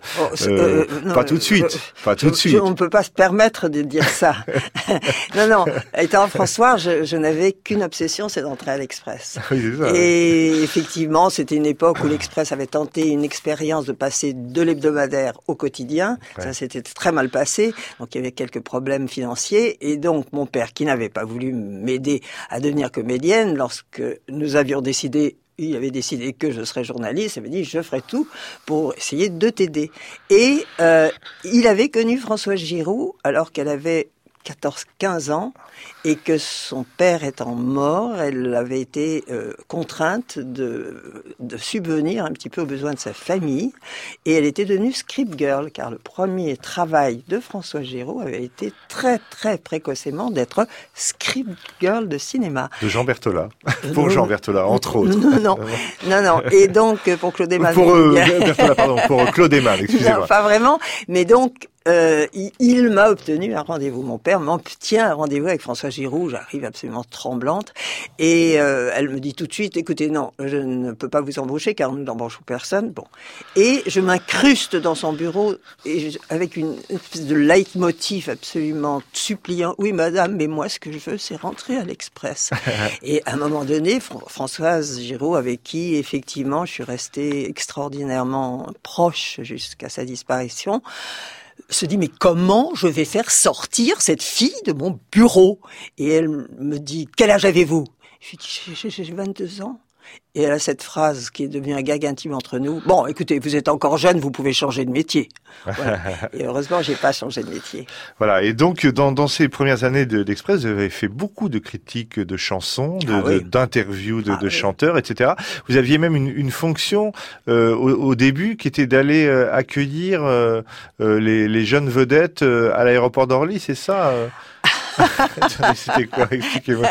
Pas tout de suite. Pas tout de suite. On ne peut pas se permettre de dire ça. Non. Étant François, je n'avais qu'une obsession, c'est d'entrer à l'Express. Oui, c'est ça, et effectivement, c'était une époque où l'Express avait tenté une expérience de passer de l'hebdomadaire au quotidien. Ouais. Ça s'était très mal passé. Donc, il y avait quelques problèmes financiers. Et donc, mon père, qui n'avait pas voulu m'aider à devenir comédienne, lorsque nous avions décidé, il avait décidé que je serais journaliste, il avait dit, je ferai tout pour essayer de t'aider. Et il avait connu Françoise Giroud alors qu'elle avait 14-15 ans et que son père étant mort, elle avait été contrainte de subvenir un petit peu aux besoins de sa famille et elle était devenue script girl car le premier travail de Françoise Giroud avait été très très précocement d'être script girl de cinéma. De Jean Berthollat. Pour Jean Berthollat, entre autres. Non. Et donc pour Claude Eman. Pour Claude Eman, excusez-moi. Non, pas vraiment, mais donc il m'a obtenu un rendez-vous. Mon père m'obtient un rendez-vous avec Françoise Giroud. J'arrive absolument tremblante et elle me dit tout de suite, écoutez, non, je ne peux pas vous embaucher car nous n'embauchons personne. Bon, et je m'incruste dans son bureau et avec une espèce de leitmotiv absolument suppliant. Oui, madame, mais moi, ce que je veux, c'est rentrer à l'Express. Et à un moment donné, Françoise Giroud, avec qui effectivement je suis restée extraordinairement proche jusqu'à sa disparition, se dit, mais comment je vais faire sortir cette fille de mon bureau? Et elle me dit, quel âge avez-vous? Je dis, j'ai 22 ans. Et elle a cette phrase qui est devenue un gag intime entre nous. Bon, écoutez, vous êtes encore jeune, vous pouvez changer de métier. Voilà. Et heureusement, j'ai pas changé de métier. Voilà. Et donc, dans ces premières années d'Express, vous avez fait beaucoup de critiques de chansons, d'interviews de chanteurs, etc. Vous aviez même une fonction au début qui était d'aller accueillir les jeunes vedettes à l'aéroport d'Orly, c'est ça C'était quoi? Expliquez-moi.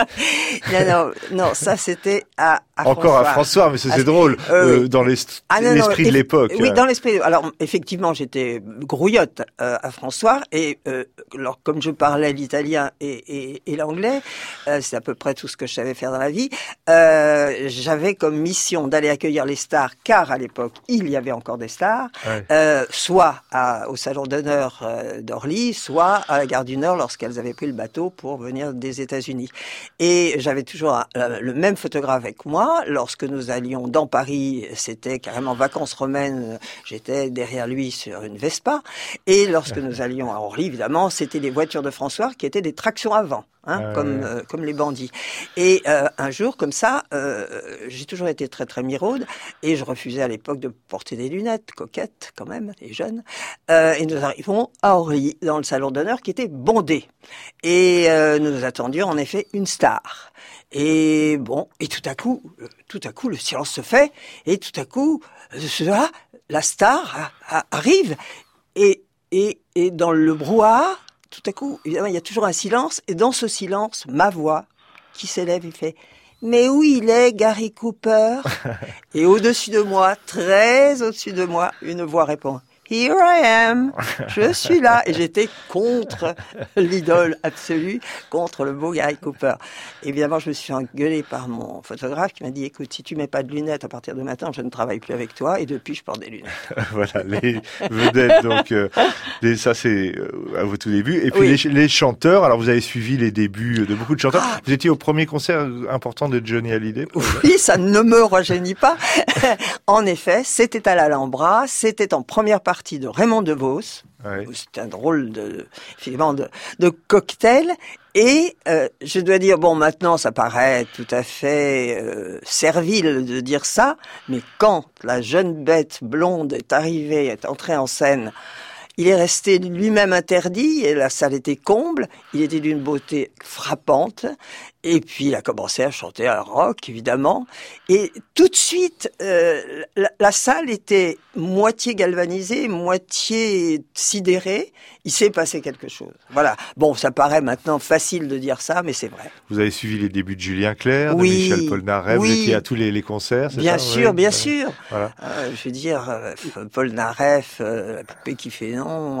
non, ça c'était à encore François. à François, mais c'est drôle, dans l'esprit de l'époque. Oui, dans l'esprit. Alors, effectivement, j'étais grouillotte à François, et alors, comme je parlais l'italien et l'anglais, c'est à peu près tout ce que je savais faire dans la vie, j'avais comme mission d'aller accueillir les stars, car à l'époque, il y avait encore des stars, soit au Salon d'honneur d'Orly, soit à la gare du Nord lorsqu'elles avaient pris le bateau pour venir des États-Unis. Et j'avais toujours le même photographe avec moi. Lorsque nous allions dans Paris, c'était carrément vacances romaines, j'étais derrière lui sur une Vespa. Et lorsque nous allions à Orly, évidemment, c'était les voitures de François qui étaient des tractions avant. Comme les bandits. Et un jour, comme ça, j'ai toujours été très très miraude, et je refusais à l'époque de porter des lunettes, coquettes quand même, les jeunes. Et nous arrivons à Orly, dans le salon d'honneur qui était bondé. Et nous attendions en effet une star. Et bon, et tout à coup, le silence se fait, et tout à coup, la star arrive, et dans le brouhaha, tout à coup, évidemment, il y a toujours un silence, et dans ce silence, ma voix qui s'élève et fait « Mais où il est, Gary Cooper ?» Et au-dessus de moi, très au-dessus de moi, une voix répond « Here I am, je suis là ». Et j'étais contre l'idole absolue, contre le beau Gary Cooper. Évidemment, je me suis engueulée par mon photographe qui m'a dit « Écoute, si tu mets pas de lunettes à partir de maintenant, je ne travaille plus avec toi ». Et depuis, je porte des lunettes. Voilà, les vedettes, donc ça c'est à vos tout débuts. Et puis les chanteurs, alors vous avez suivi les débuts de beaucoup de chanteurs. Vous étiez au premier concert important de Johnny Hallyday. Oui, ça ne me rajeunit pas. En effet, c'était à l'Alhambra, c'était en première partie de Raymond DeVos. C'était un drôle de cocktail. Et je dois dire, bon, maintenant, ça paraît tout à fait servile de dire ça, mais quand la jeune bête blonde est arrivée, est entrée en scène, il est resté lui-même interdit, et la salle était comble, il était d'une beauté frappante, et puis il a commencé à chanter un rock, évidemment, et tout de suite, la salle était moitié galvanisée, moitié sidérée, il s'est passé quelque chose. Voilà. Bon, ça paraît maintenant facile de dire ça, mais c'est vrai. Vous avez suivi les débuts de Julien Clerc, de Michel Polnareff, vous étiez à tous les concerts, c'est bien ça? Sûr, bien sûr. Voilà. Je veux dire, Polnareff, la poupée qui fait non,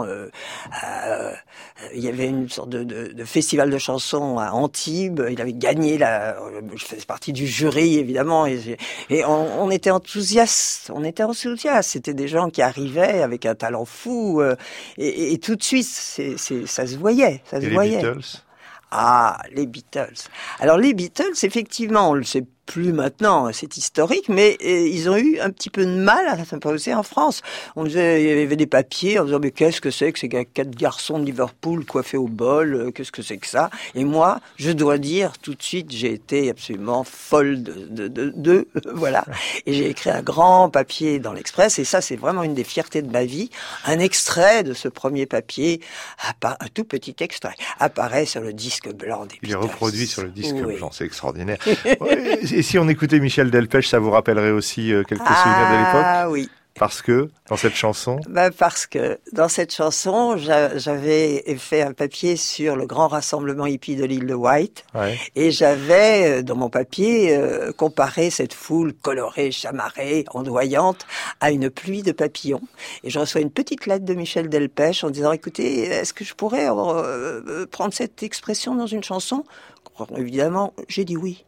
il y avait une sorte de festival de chansons à Antibes, il avait gagné je faisais partie du jury, évidemment, et on était enthousiastes, c'était des gens qui arrivaient avec un talent fou, et tout de suite, ça se voyait, Beatles? Ah, les Beatles. Alors les Beatles, effectivement, on le sait plus maintenant, c'est historique, mais ils ont eu un petit peu de mal à s'imposer en France. Il y avait des papiers en disant mais qu'est-ce que c'est que ces 4 garçons de Liverpool coiffés au bol, qu'est-ce que c'est que ça? Et moi, je dois dire tout de suite, j'ai été absolument folle de voilà. Et j'ai écrit un grand papier dans l'Express, et ça c'est vraiment une des fiertés de ma vie. Un extrait de ce premier papier, un tout petit extrait, apparaît sur le disque blanc des Beatles. Il est reproduit sur le disque blanc, c'est extraordinaire. Et si on écoutait Michel Delpech, ça vous rappellerait aussi quelques souvenirs de l'époque? Ah oui. Parce que, dans cette chanson? Parce que, dans cette chanson, j'avais fait un papier sur le grand rassemblement hippie de l'île de White. Et j'avais, dans mon papier, comparé cette foule colorée, chamarrée, ondoyante, à une pluie de papillons. Et je reçois une petite lettre de Michel Delpech en disant, écoutez, est-ce que je pourrais prendre cette expression dans une chanson? Évidemment, j'ai dit oui.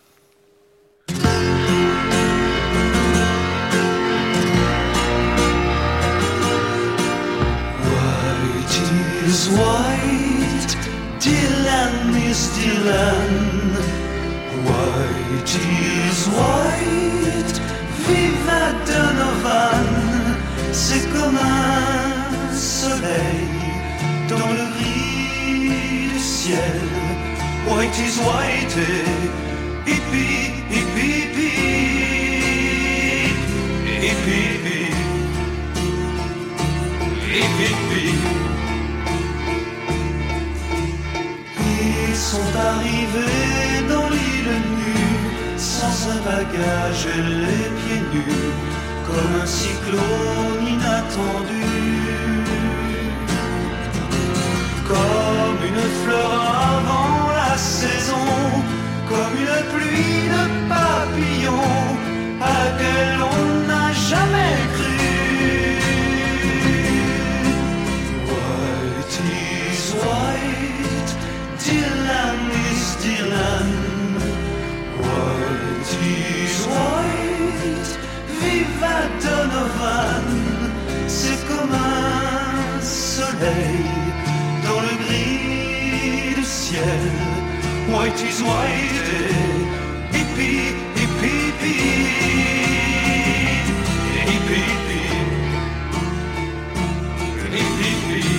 Is white, Dylan is Dylan. White is white, viva Donovan. C'est comme un soleil dans le gris du ciel. White is white, hippie, hippie, hippie, hippie, hippie, hippie. Ils sont arrivés dans l'île nue, sans un bagage et les pieds nus, comme un cyclone inattendu, comme une fleur soleil dans le gris du ciel. White is white, hippie, hippie, hippie, hippie, hippie, hippie.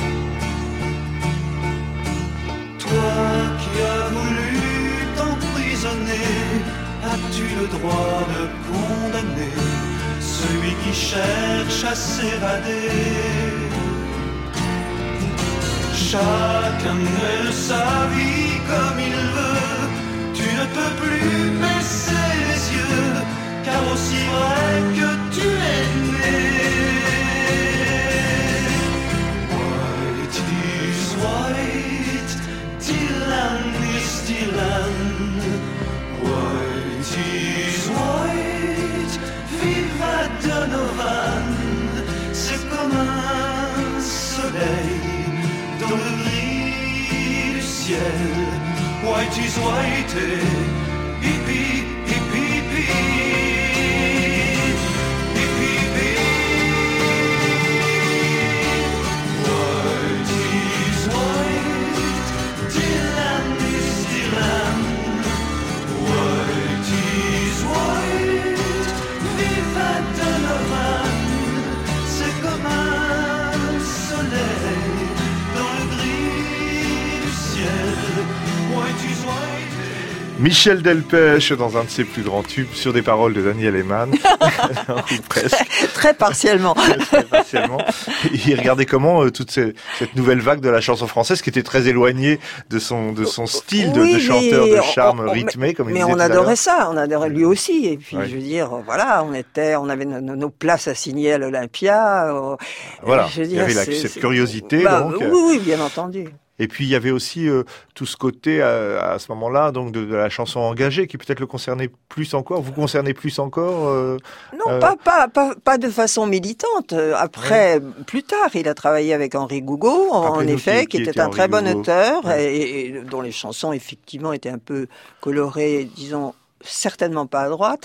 Toi qui as voulu t'emprisonner, as-tu le droit de condamner celui qui cherche à s'évader? Chacun mène sa vie comme il veut, tu ne peux plus baisser les yeux, car aussi vrai que tu es né. White is white, Dylan is Dylan. White is white, viva Donovan. C'est comme un soleil dans le gris du ciel. White is white, hippie, hippie, hippie, hippie, hippie. White is white, Dylan is Dylan. White is white, viva Donovan. C'est comme un soleil dans le gris du ciel. White is white. Michel Delpech dans un de ses plus grands tubes sur des paroles de Daniel Elman. Presque. Très partiellement. Très partiellement. Il regardait comment toute cette nouvelle vague de la chanson française qui était très éloignée de son style de chanteur de charme rythmé, comme il disait. Mais on tout à adorait l'heure. ça, on adorait lui aussi. Et puis, Ouais. je veux dire, voilà, on avait nos places assignées à l'Olympia. Voilà, Je veux il y dire, avait cette curiosité. Donc, oui, bien entendu. Et puis il y avait aussi tout ce côté à ce moment-là, donc de la chanson engagée, qui peut-être le concernait plus encore. Vous concernez plus encore Non, pas de façon militante. Après, plus tard, il a travaillé avec Henri Gougaud, en Rappelez-nous effet, qui qui était était un Henri très bon Gougaud. auteur Ouais. et dont les chansons, effectivement, étaient un peu colorées, disons, certainement pas à droite.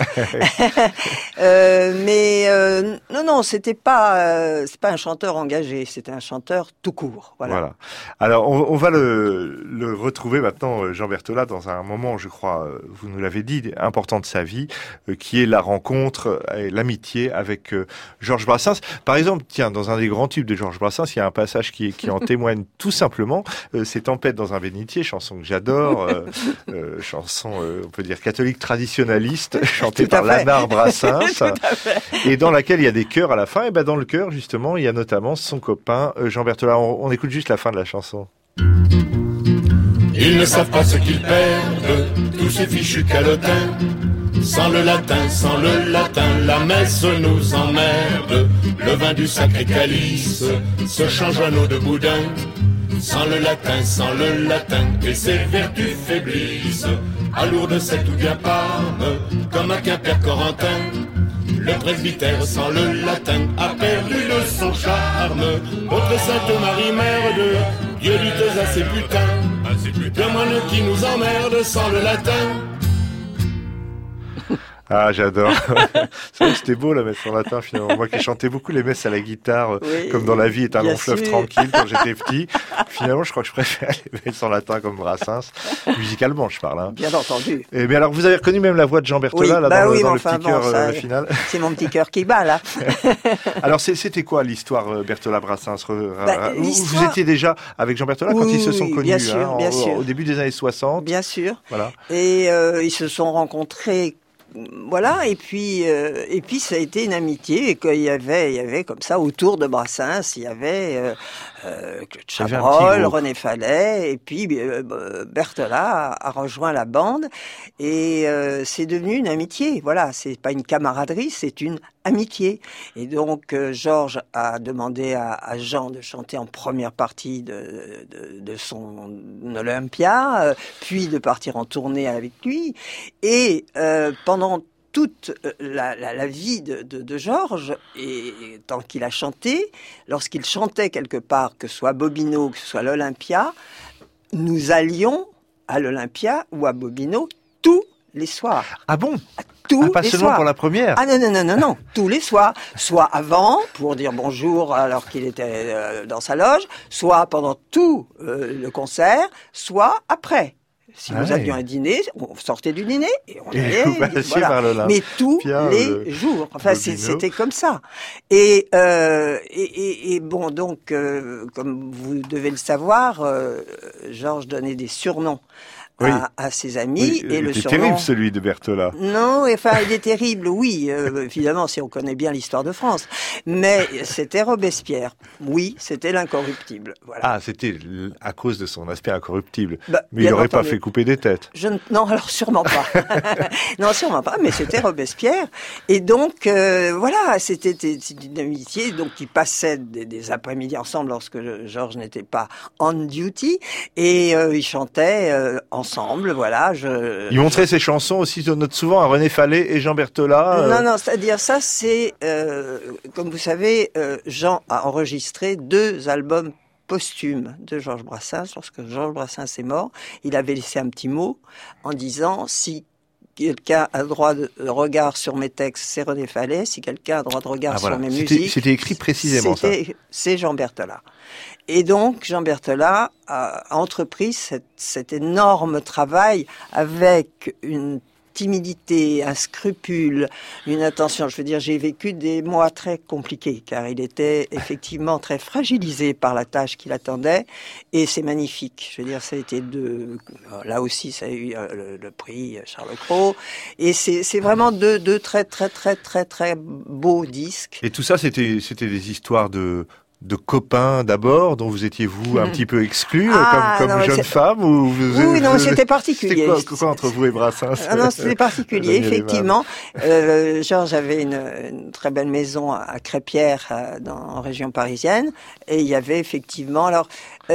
Non, c'est pas un chanteur engagé, c'était un chanteur tout court. Voilà. Alors, on va le retrouver maintenant, Jean Berthollat, dans un moment, je crois, vous nous l'avez dit, important de sa vie, qui est la rencontre et l'amitié avec Georges Brassens. Par exemple, tiens, dans un des grands tubes de Georges Brassens, il y a un passage qui en témoigne tout simplement. C'est Tempête dans un bénitier, chanson que j'adore, chanson, on peut dire, catholique traditionnaliste, chantée par Lanard Brassens, et dans laquelle il y a des chœurs à la fin. Et ben dans le chœur, justement, il y a notamment son copain Jean Berthollat. On écoute juste la fin de la chanson. Ils ne savent pas ce qu'ils perdent, tous ces fichus calotins. Sans le latin, la messe nous emmerde. Le vin du sacré calice se change en eau de boudin. Sans le latin, et ses vertus faiblissent. À Lourdes, c'est tout bien Parme, comme à Quimper-Corentin. Le presbytère sans le latin a perdu de son charme. Autre Sainte Marie, mère de Dieu, dites à ces putains, de moines qui nous emmerdent sans le latin. Ah, j'adore. C'est vrai que c'était beau la messe en latin finalement. Moi qui chantais beaucoup les messes à la guitare, comme dans La vie est un long fleuve tranquille quand j'étais petit. Finalement, je crois que je préfère les messes en latin comme Brassens. Musicalement, je parle. Hein. Bien entendu. Et bien alors, vous avez reconnu même la voix de Jean Berthollat là, dans le petit cœur final. C'est mon petit cœur qui bat là. Alors, c'était quoi l'histoire Berthollat-Brassens Vous étiez déjà avec Jean Berthollat quand ils se sont connus, bien sûr. Au début des années 60. Bien sûr. Voilà. Et ils se sont rencontrés. Voilà, et puis ça a été une amitié, et qu'il y avait comme ça autour de Brassens, il y avait Claude Chabrol, René Fallet, et puis Berthollat a rejoint la bande, et c'est devenu une amitié. Voilà, c'est pas une camaraderie, c'est une amitié. Et donc Georges a demandé à Jean de chanter en première partie de son Olympia, puis de partir en tournée avec lui, et pendant toute la vie de Georges, et tant qu'il a chanté, lorsqu'il chantait quelque part, que ce soit Bobino, que ce soit l'Olympia, nous allions à l'Olympia ou à Bobino tous les soirs. Ah bon? Pas seulement soirs. Pour la première. Ah non, tous les soirs. Soit avant, pour dire bonjour alors qu'il était dans sa loge, soit pendant tout le concert, soit après. Si nous avions un dîner, on sortait du dîner et on allait, voilà. Mais tous les jours. Enfin, c'était comme ça. Et bon, donc, comme vous devez le savoir, Georges donnait des surnoms à ses amis. Oui, et le surnom... terrible, celui de Berthola. Non, enfin, il est terrible, oui, évidemment, si on connaît bien l'histoire de France. Mais c'était Robespierre. Oui, c'était l'incorruptible. Voilà. Ah, c'était à cause de son aspect incorruptible. Mais il n'aurait pas fait couper des têtes. Non, alors sûrement pas. Non, sûrement pas, mais c'était Robespierre. Et donc, voilà, c'était une amitié donc qui passait des après-midi ensemble lorsque Georges n'était pas on duty. Et ils chantaient ensemble, voilà. Il montrait ses chansons aussi, on note souvent à René Fallet et Jean Berthola. Non, c'est-à-dire ça, c'est, comme vous savez, Jean a enregistré 2 albums posthumes de Georges Brassens. Lorsque Georges Brassens est mort, il avait laissé un petit mot en disant si quelqu'un a droit de regard sur mes textes, c'est René Fallet. Si quelqu'un a droit de regard sur mes musiques, c'était écrit précisément ça. C'est Jean Berthola. Et donc, Jean Berthola a entrepris cet énorme travail avec une timidité, un scrupule, une attention. Je veux dire, j'ai vécu des mois très compliqués, car il était effectivement très fragilisé par la tâche qui l'attendait, et c'est magnifique. Je veux dire, ça a été là aussi, ça a eu le prix Charles Cros, et c'est vraiment deux très beaux disques. Et tout ça, c'était des histoires de copains d'abord, dont vous étiez vous un petit peu exclus comme jeune femme ou Oui, non, c'était particulier. C'était quoi entre vous et Brassens? Non, c'était particulier, effectivement. Georges avait une très belle maison à Crépierre, en région parisienne, et il y avait effectivement, alors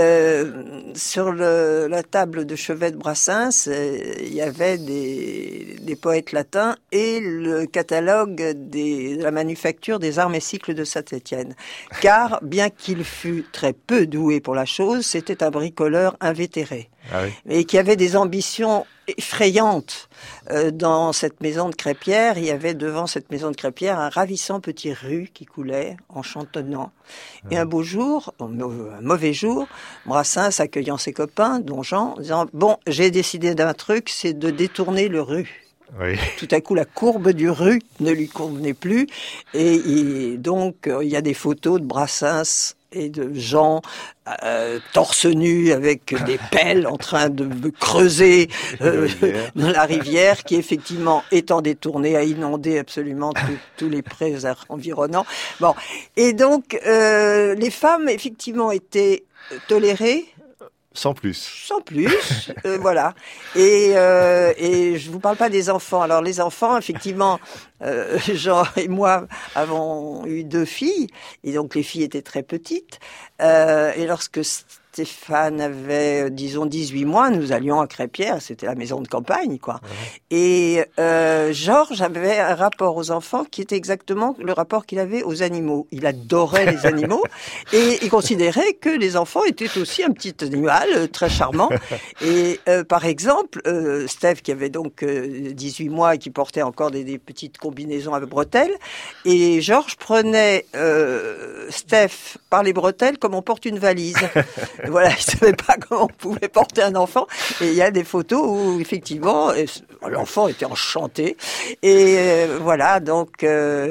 sur la table de chevet de Brassens, il y avait des poètes latins et le catalogue de la manufacture des armes et cycles de Saint-Étienne. Car bien qu'il fût très peu doué pour la chose, c'était un bricoleur invétéré. Ah oui. Et qui avait des ambitions effrayantes. Dans cette maison de Crépierre, il y avait devant cette maison de Crépierre un ravissant petit rue qui coulait en chantonnant. Et un beau jour, un mauvais jour, Brassens accueillant ses copains, dont Jean, disant « Bon, j'ai décidé d'un truc, c'est de détourner le rue ». Oui. Tout à coup, la courbe du rue ne lui convenait plus. Et donc, il y a des photos de Brassens et de Jean torse nu avec des pelles en train de creuser dans la rivière qui, effectivement, étant détournée, a inondé absolument tous les prés environnants. Bon. Et donc, les femmes, effectivement, étaient tolérées. Sans plus. Voilà. Et je vous parle pas des enfants. Alors les enfants, effectivement, Jean et moi avons eu 2 filles, et donc les filles étaient très petites. Et lorsque Stéphane avait, disons, 18 mois, nous allions à Crépierre, c'était la maison de campagne, quoi. Ouais. Et Georges avait un rapport aux enfants qui était exactement le rapport qu'il avait aux animaux. Il adorait les animaux et il considérait que les enfants étaient aussi un petit animal très charmant. Et par exemple, Steph, qui avait donc 18 mois et qui portait encore des petites combinaisons avec bretelles, et Georges prenait Steph par les bretelles comme on porte une valise. Voilà, il savait pas comment on pouvait porter un enfant. Et il y a des photos où, effectivement, l'enfant était enchanté. Et voilà, donc...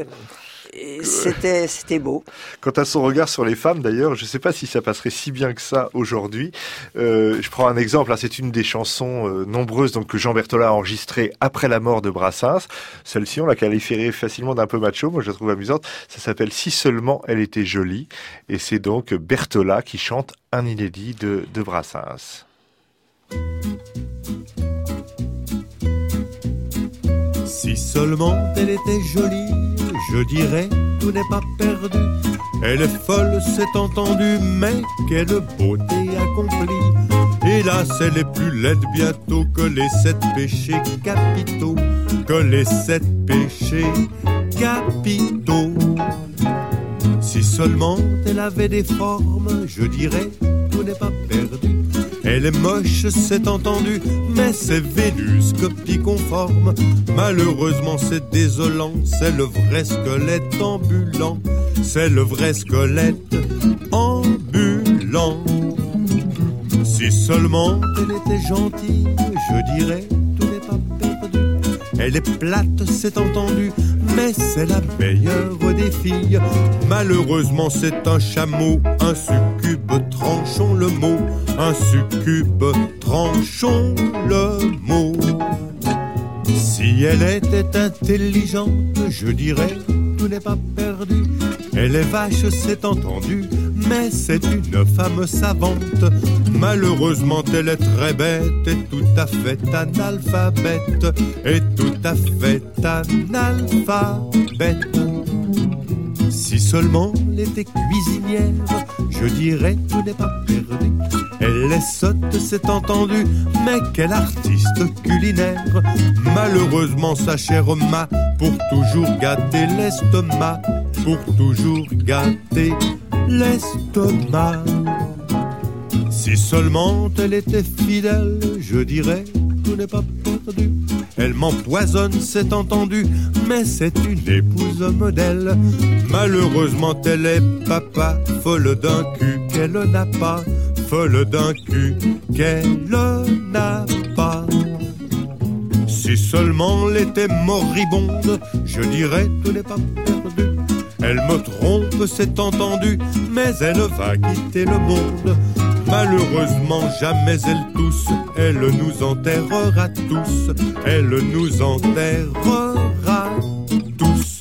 C'était beau. Quant à son regard sur les femmes, d'ailleurs, je ne sais pas si ça passerait si bien que ça aujourd'hui. Je prends un exemple, c'est une des chansons nombreuses donc, que Jean Berthola a enregistrées après la mort de Brassens. Celle-ci, on la qualifierait facilement d'un peu macho, moi je la trouve amusante. Ça s'appelle « Si seulement elle était jolie ». Et c'est donc Berthola qui chante un inédit de Brassens. Si seulement elle était jolie, je dirais tout n'est pas perdu. Elle est folle, c'est entendu, mais quelle beauté accomplie. Hélas, elle est plus laide bientôt que les 7 péchés capitaux. Que les 7 péchés capitaux. Si seulement elle avait des formes, je dirais tout n'est pas perdu. Elle est moche, c'est entendu, mais c'est Vénus, copie conforme. Malheureusement, c'est désolant, c'est le vrai squelette ambulant. C'est le vrai squelette ambulant. Si seulement elle était gentille, je dirais, tout n'est pas perdu. Elle est plate, c'est entendu, mais c'est la meilleure des filles. Malheureusement, c'est un chameau, un succube, tranchons le mot. Un succube, tranchons le mot. Si elle était intelligente, je dirais, tout n'est pas perdu. Elle est vache, c'est entendu, mais c'est une femme savante. Malheureusement, elle est très bête et tout à fait analphabète. Et tout à fait analphabète. Si seulement elle était cuisinière, je dirais, tout n'est pas perdu. Elle est sotte, c'est entendu, mais quelle artiste culinaire. Malheureusement, sa chère m'a pour toujours gâter l'estomac. Pour toujours gâter l'estomac. Si seulement elle était fidèle, je dirais, tout n'est pas perdu. Elle m'empoisonne, c'est entendu, mais c'est une épouse modèle. Malheureusement, elle est papa, folle d'un cul qu'elle n'a pas. Folle d'un cul qu'elle n'a pas. Si seulement elle était moribonde, je dirais, tout n'est pas perdu. Elle me trompe, c'est entendu, mais elle va quitter le monde. Malheureusement, jamais elle tousse, elle nous enterrera tous. Elle nous enterrera tous.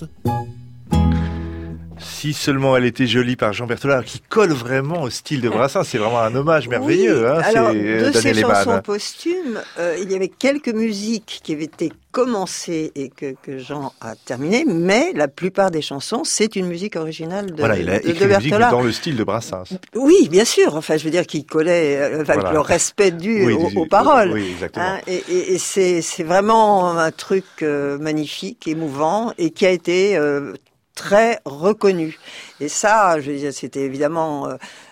Si seulement elle était jolie par Jean Bertholin, qui colle vraiment au style de Brassens. C'est vraiment un hommage merveilleux. Oui. Hein, alors, c'est de Daniel ces Lehmann. chansons posthumes, il y avait quelques musiques qui avaient été commencées et que Jean a terminées, mais la plupart des chansons, c'est une musique originale de Voilà, il a écrit une musique dans le style de Brassens. Oui, bien sûr. Enfin, je veux dire qu'il collait avec le respect dû aux paroles. Oui, exactement. Hein, et c'est vraiment un truc magnifique, émouvant, et qui a été très reconnu. Et ça, je veux dire, c'était évidemment...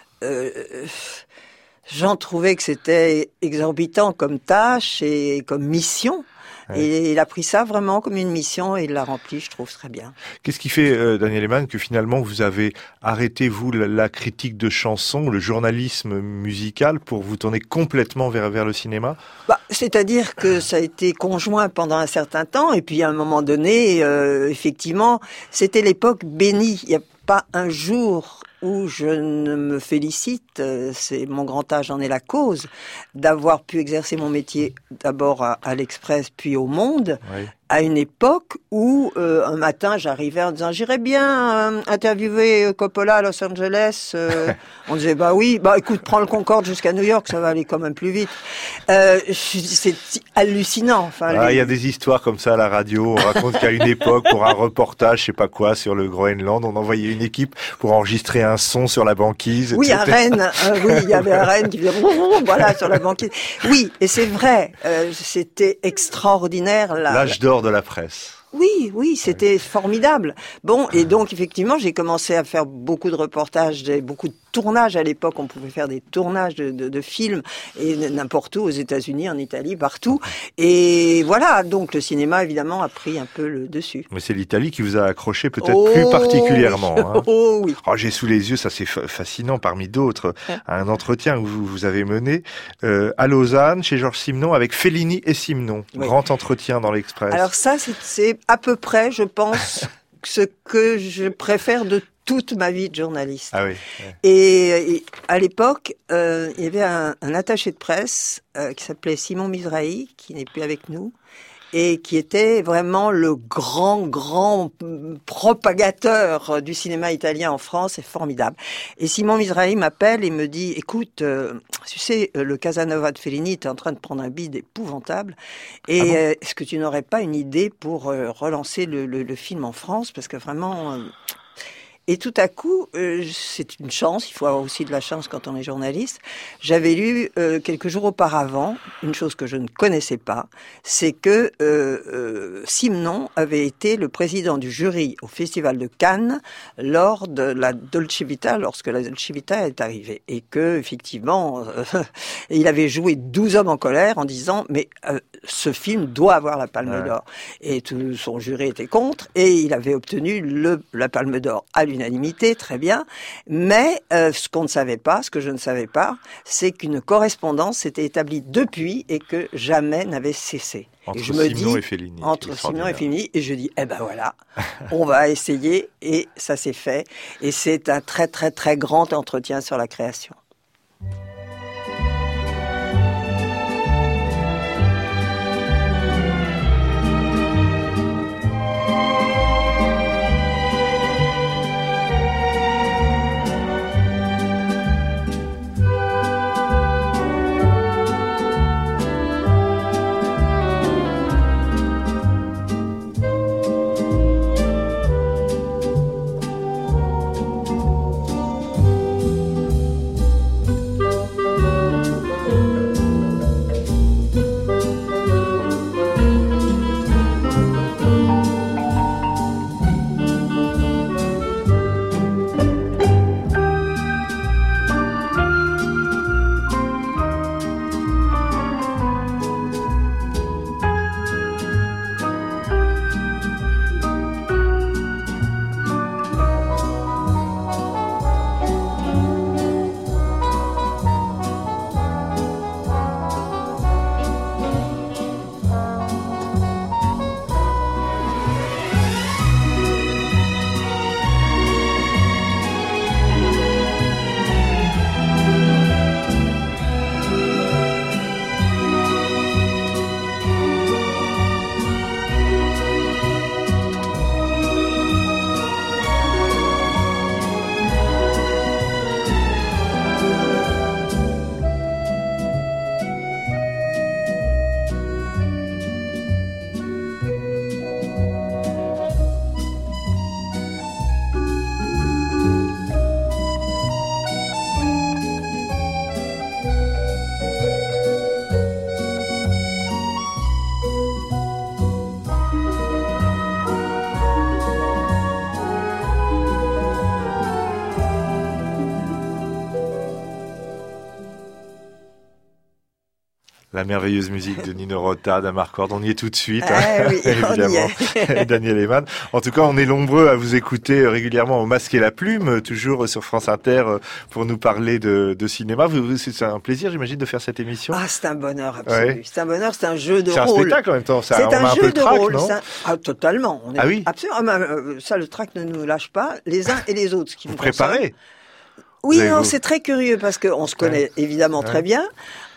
Jean trouvait que c'était exorbitant comme tâche et comme mission. Ouais. Et il a pris ça vraiment comme une mission et il l'a rempli, je trouve, très bien. Qu'est-ce qui fait, Daniel Lehmann, que finalement vous avez arrêté, vous, la critique de chansons, le journalisme musical, pour vous tourner complètement vers le cinéma ? C'est-à-dire que ça a été conjoint pendant un certain temps et puis à un moment donné, effectivement, c'était l'époque bénie. Il n'y a pas un jour où je ne me félicite, c'est mon grand âge en est la cause, d'avoir pu exercer mon métier d'abord à l'Express puis au Monde, oui. À une époque où un matin j'arrivais en disant j'irais bien interviewer Coppola à Los Angeles. On disait bah oui, bah écoute, prends le Concorde jusqu'à New York, ça va aller quand même plus vite. C'est hallucinant. Enfin, il y a des histoires comme ça à la radio. On raconte qu'à une époque, pour un reportage, je sais pas quoi, sur le Groenland, on envoyait une équipe pour enregistrer un son sur la banquise. Oui, à Rennes. Oui, il y avait un Rennes qui faisait voilà sur la banquise. Oui, et c'est vrai. C'était extraordinaire. L'âge d'or de la presse. Oui, c'était formidable. Bon, et donc effectivement, j'ai commencé à faire beaucoup de reportages, beaucoup de tournages à l'époque. On pouvait faire des tournages de films et n'importe où, aux États-Unis, en Italie, partout. Et voilà, donc le cinéma évidemment a pris un peu le dessus. Mais c'est l'Italie qui vous a accroché peut-être plus particulièrement. Hein. Oh oui. Oh, j'ai sous les yeux, ça c'est fascinant parmi d'autres, un entretien que vous avez mené à Lausanne chez Georges Simenon avec Fellini et Simenon. Oui. Grand entretien dans l'Express. Alors ça, c'est à peu près, je pense, ce que je préfère de toute ma vie de journaliste. Ah oui. Ouais. Et à l'époque, il y avait un attaché de presse qui s'appelait Simon Mizrahi, qui n'est plus avec nous, et qui était vraiment le grand propagateur du cinéma italien en France. C'est formidable. Et Simon Mizrahi m'appelle et me dit, écoute, tu sais, le Casanova de Fellini est en train de prendre un bide épouvantable. Et est-ce que tu n'aurais pas une idée pour relancer le film en France ? Parce que vraiment... Et tout à coup, c'est une chance, il faut avoir aussi de la chance quand on est journaliste, j'avais lu quelques jours auparavant une chose que je ne connaissais pas, c'est que Simenon avait été le président du jury au Festival de Cannes lors de la Dolce Vita, lorsque la Dolce Vita est arrivée. Et que, effectivement, il avait joué 12 hommes en colère en disant « mais ce film doit avoir la Palme d'Or ». Et tout son jury était contre, et il avait obtenu la Palme d'Or à l'unanimité, très bien. Mais ce qu'on ne savait pas, ce que je ne savais pas, c'est qu'une correspondance s'était établie depuis et que jamais n'avait cessé. Entre Simenon et Fellini. Entre Simenon et Fellini. Et je dis, eh ben voilà, on va essayer. Et ça s'est fait. Et c'est un très très très grand entretien sur la création. La merveilleuse musique de Nino Rota, d'Amarcord, on y est tout de suite, oui, évidemment, et Daniel Ellemann. En tout cas, on est nombreux à vous écouter régulièrement au Masque et la Plume, toujours sur France Inter, pour nous parler de cinéma. C'est un plaisir, j'imagine, de faire cette émission. Ah, c'est un bonheur absolu. Ouais. C'est un bonheur, c'est un jeu de rôle. C'est un spectacle en même temps, ça. C'est un jeu de rôle, non totalement. On est ah oui. Absolument. Ça, le trac ne nous lâche pas, les uns et les autres. Ce qui vous préparez. Oui, non, c'est très curieux parce qu'on se connaît évidemment très bien.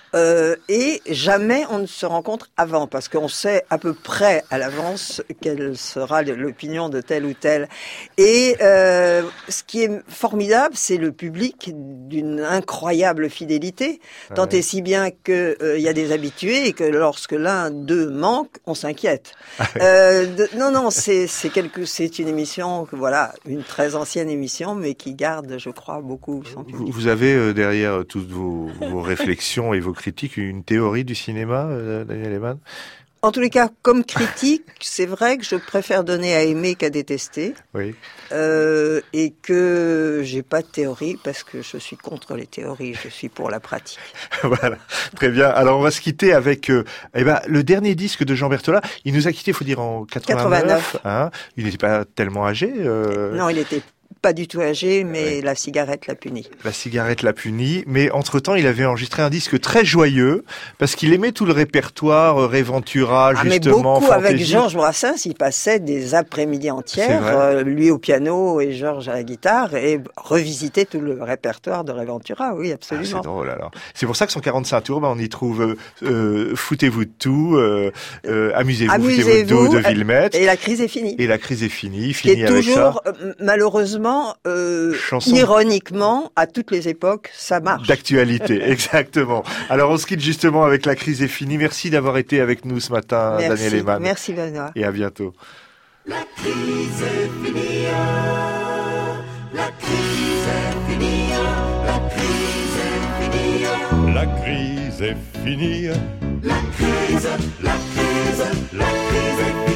Et jamais on ne se rencontre avant, parce qu'on sait à peu près à l'avance quelle sera l'opinion de tel ou tel. Et ce qui est formidable, c'est le public d'une incroyable fidélité, tant et si bien que y a des habitués et que lorsque l'un d'eux manque, on s'inquiète. Non, c'est une émission, voilà, une très ancienne émission, mais qui garde, je crois, beaucoup son public. Vous avez derrière toutes vos réflexions et vos critiques, une théorie du cinéma, Daniel Ellemann ? En tous les cas, comme critique, c'est vrai que je préfère donner à aimer qu'à détester. Oui. Et que j'ai pas de théorie parce que je suis contre les théories, je suis pour la pratique. Voilà, très bien. Alors on va se quitter avec le dernier disque de Jean Berthollat. Il nous a quittés, faut dire, en 89. Hein. Il n'était pas tellement âgé. Non, il était pas du tout âgé, mais la cigarette l'a puni. La cigarette l'a puni, mais entre-temps, il avait enregistré un disque très joyeux, parce qu'il aimait tout le répertoire, Réventura, justement, mais beaucoup fantaisie. Avec Georges Brassens, il passait des après-midi entières, lui au piano et Georges à la guitare, et revisiter tout le répertoire de Réventura, oui, absolument. Ah, c'est drôle, alors. C'est pour ça que son 45 tours, on y trouve Foutez-vous de tout, Amusez-vous de tout de Villemette. Et La crise est finie. Et La crise est finie, fini avec toujours, ça. Malheureusement, ironiquement, à toutes les époques, ça marche. D'actualité, exactement. Alors, on se quitte justement avec La crise est finie. Merci d'avoir été avec nous ce matin, Daniel Ellemann. Merci, Benoît. Et à bientôt. La crise est finie. la crise est finie, la crise est finie, la crise est finie, la crise, la crise, la crise est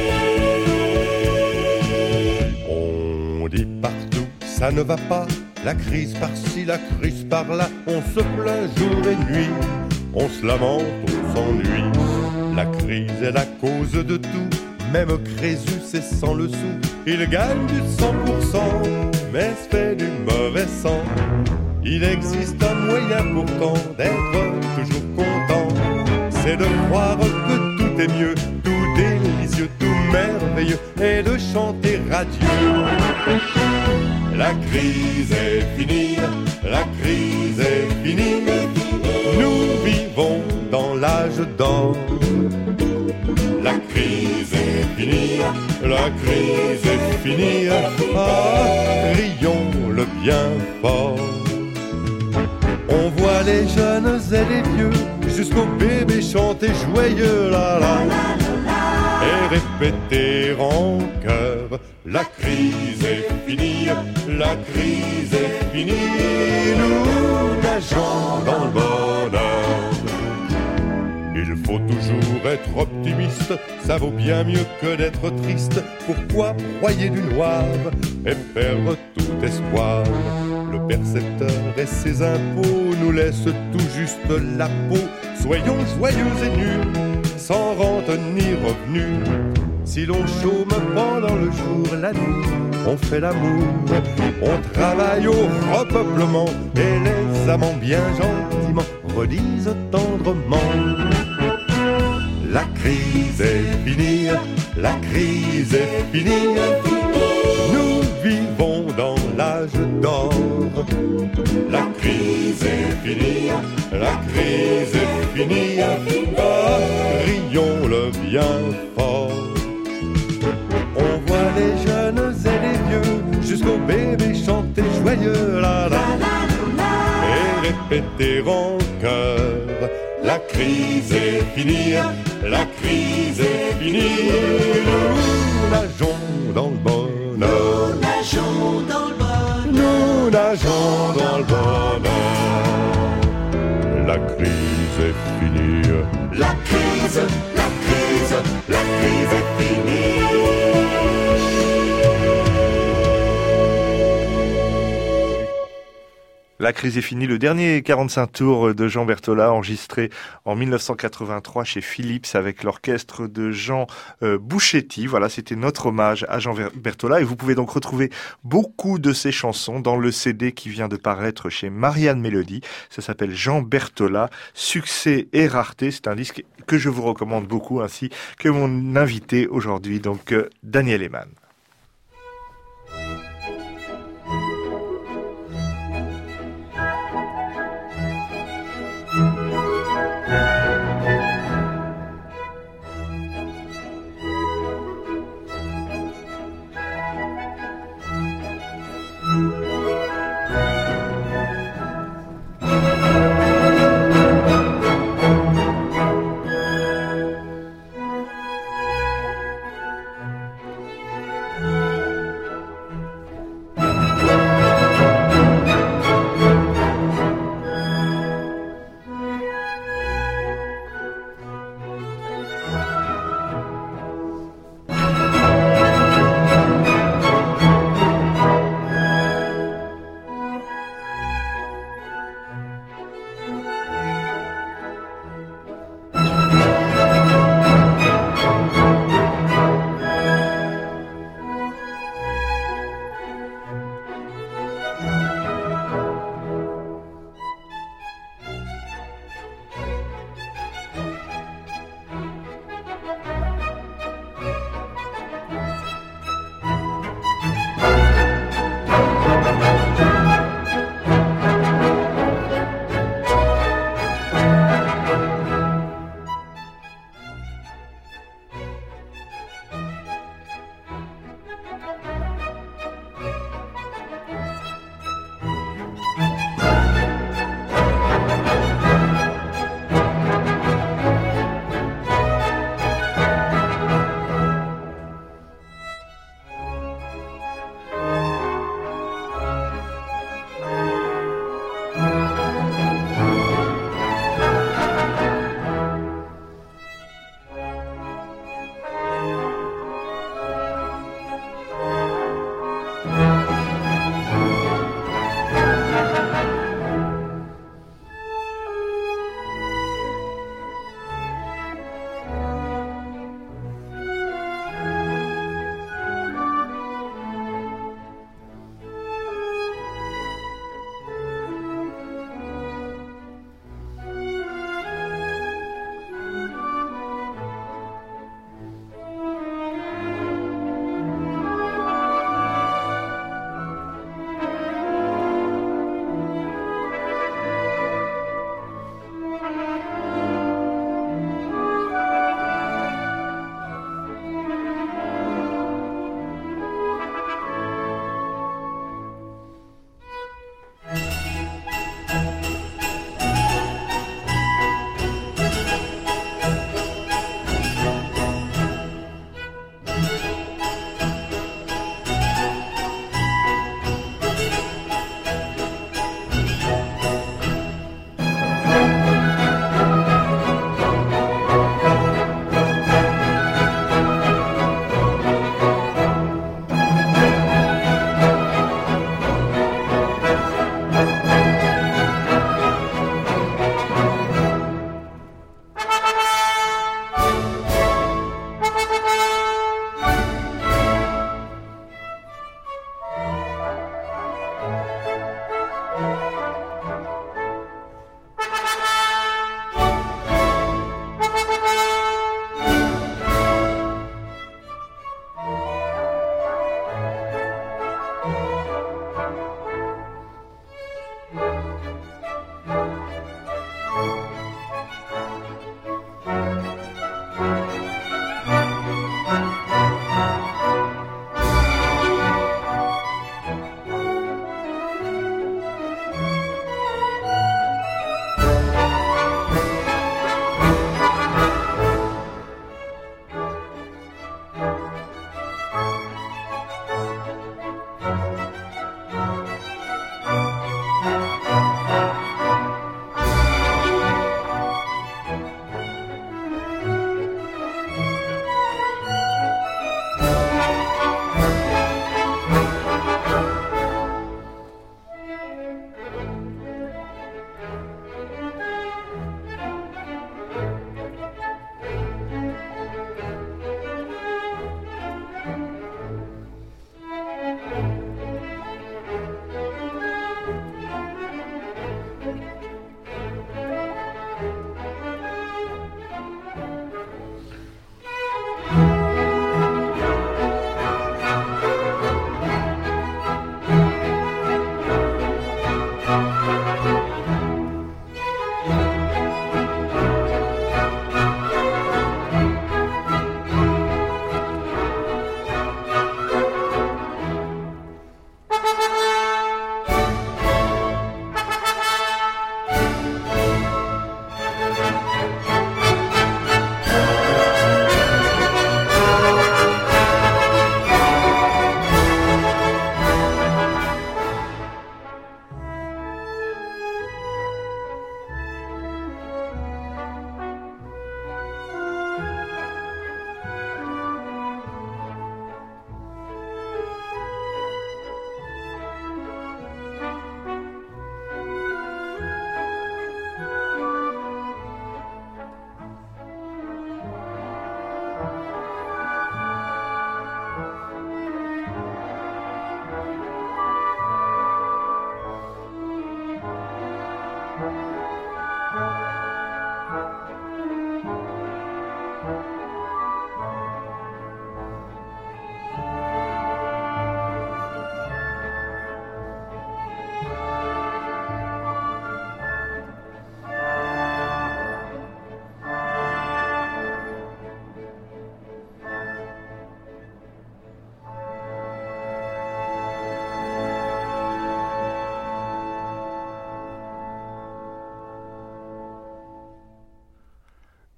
finie. On dit partout, ça ne va pas, la crise par-ci, la crise par-là, on se plaint jour et nuit, on se lamente, on s'ennuie. La crise est la cause de tout, même Crésus est sans le sou. Il gagne du 100%, mais se fait du mauvais sang. Il existe un moyen pourtant d'être toujours content, c'est de croire que tout est mieux, tout délicieux, tout merveilleux, et de chanter radieux. La crise est finie, la crise est finie, nous vivons dans l'âge d'or. La crise est finie, la crise est finie, ah, rions-le bien fort. On voit les jeunes et les vieux, jusqu'aux bébés chanter joyeux, la la, et répéter en chœur. La crise est finie, la crise est finie, nous nageons dans le bonheur. Il faut toujours être optimiste, ça vaut bien mieux que d'être triste. Pourquoi broyer du noir et perdre tout espoir? Le percepteur et ses impôts nous laissent tout juste la peau. Soyons joyeux et nus, sans rente ni revenu. Si l'on chôme pendant le jour, la nuit, on fait l'amour. On travaille au repeuplement et les amants bien gentiment redisent tendrement. La crise est finie, la crise est finie, nous vivons dans l'âge d'or. La crise est finie, la crise est finie, ah, rions-le bien fort. On voit les jeunes et les vieux, jusqu'aux bébés chanter joyeux, la la, et répéter en chœur. La crise est finie, la crise est finie, nous nageons dans le bonheur. Nous nageons dans le bonheur. Nous nageons dans le bonheur. La crise est finie. La crise, la crise, la crise est finie. La crise est finie, le dernier 45 tours de Jean Berthollat, enregistré en 1983 chez Philips avec l'orchestre de Jean Bouchetti. Voilà, c'était notre hommage à Jean Berthollat. Et vous pouvez donc retrouver beaucoup de ses chansons dans le CD qui vient de paraître chez Marianne Mélodie. Ça s'appelle Jean Berthollat, succès et rareté. C'est un disque que je vous recommande beaucoup, ainsi que mon invité aujourd'hui, donc Daniel Ehmann.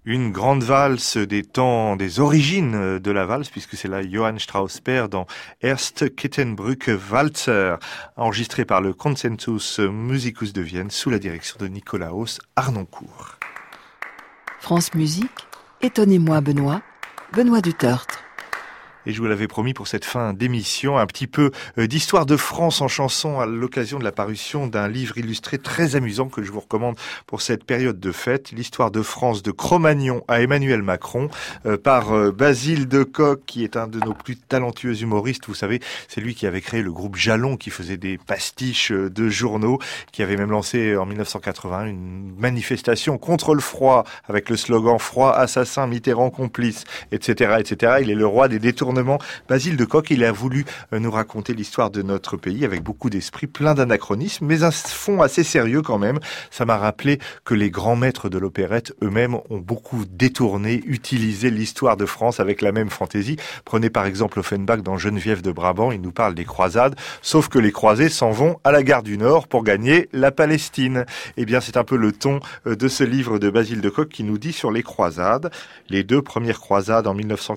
Une grande valse des temps, des origines de la valse, puisque c'est là Johann Strauss père dans Erste Kettenbrücke Walzer, enregistré par le Consensus Musicus de Vienne sous la direction de Nicolaos Harnoncourt. France Musique, étonnez-moi Benoît du Tertre. Et je vous l'avais promis pour cette fin d'émission, un petit peu d'histoire de France en chanson à l'occasion de la parution d'un livre illustré très amusant que je vous recommande pour cette période de fête, l'histoire de France de Cro-Magnon à Emmanuel Macron, par Basile Decocq, qui est un de nos plus talentueux humoristes. Vous savez, c'est lui qui avait créé le groupe Jalon, qui faisait des pastiches de journaux, qui avait même lancé en 1981 une manifestation contre le froid, avec le slogan « Froid, assassin, Mitterrand, complice », etc., etc. Il est le roi des détournements. Basile Decocq, il a voulu nous raconter l'histoire de notre pays avec beaucoup d'esprit, plein d'anachronismes, mais un fond assez sérieux quand même. Ça m'a rappelé que les grands maîtres de l'opérette eux-mêmes ont beaucoup détourné, utilisé l'histoire de France avec la même fantaisie. Prenez par exemple Offenbach dans Geneviève de Brabant, il nous parle des croisades, sauf que les croisés s'en vont à la gare du Nord pour gagner la Palestine. Eh bien, c'est un peu le ton de ce livre de Basile Decocq qui nous dit sur les croisades. Les deux premières croisades en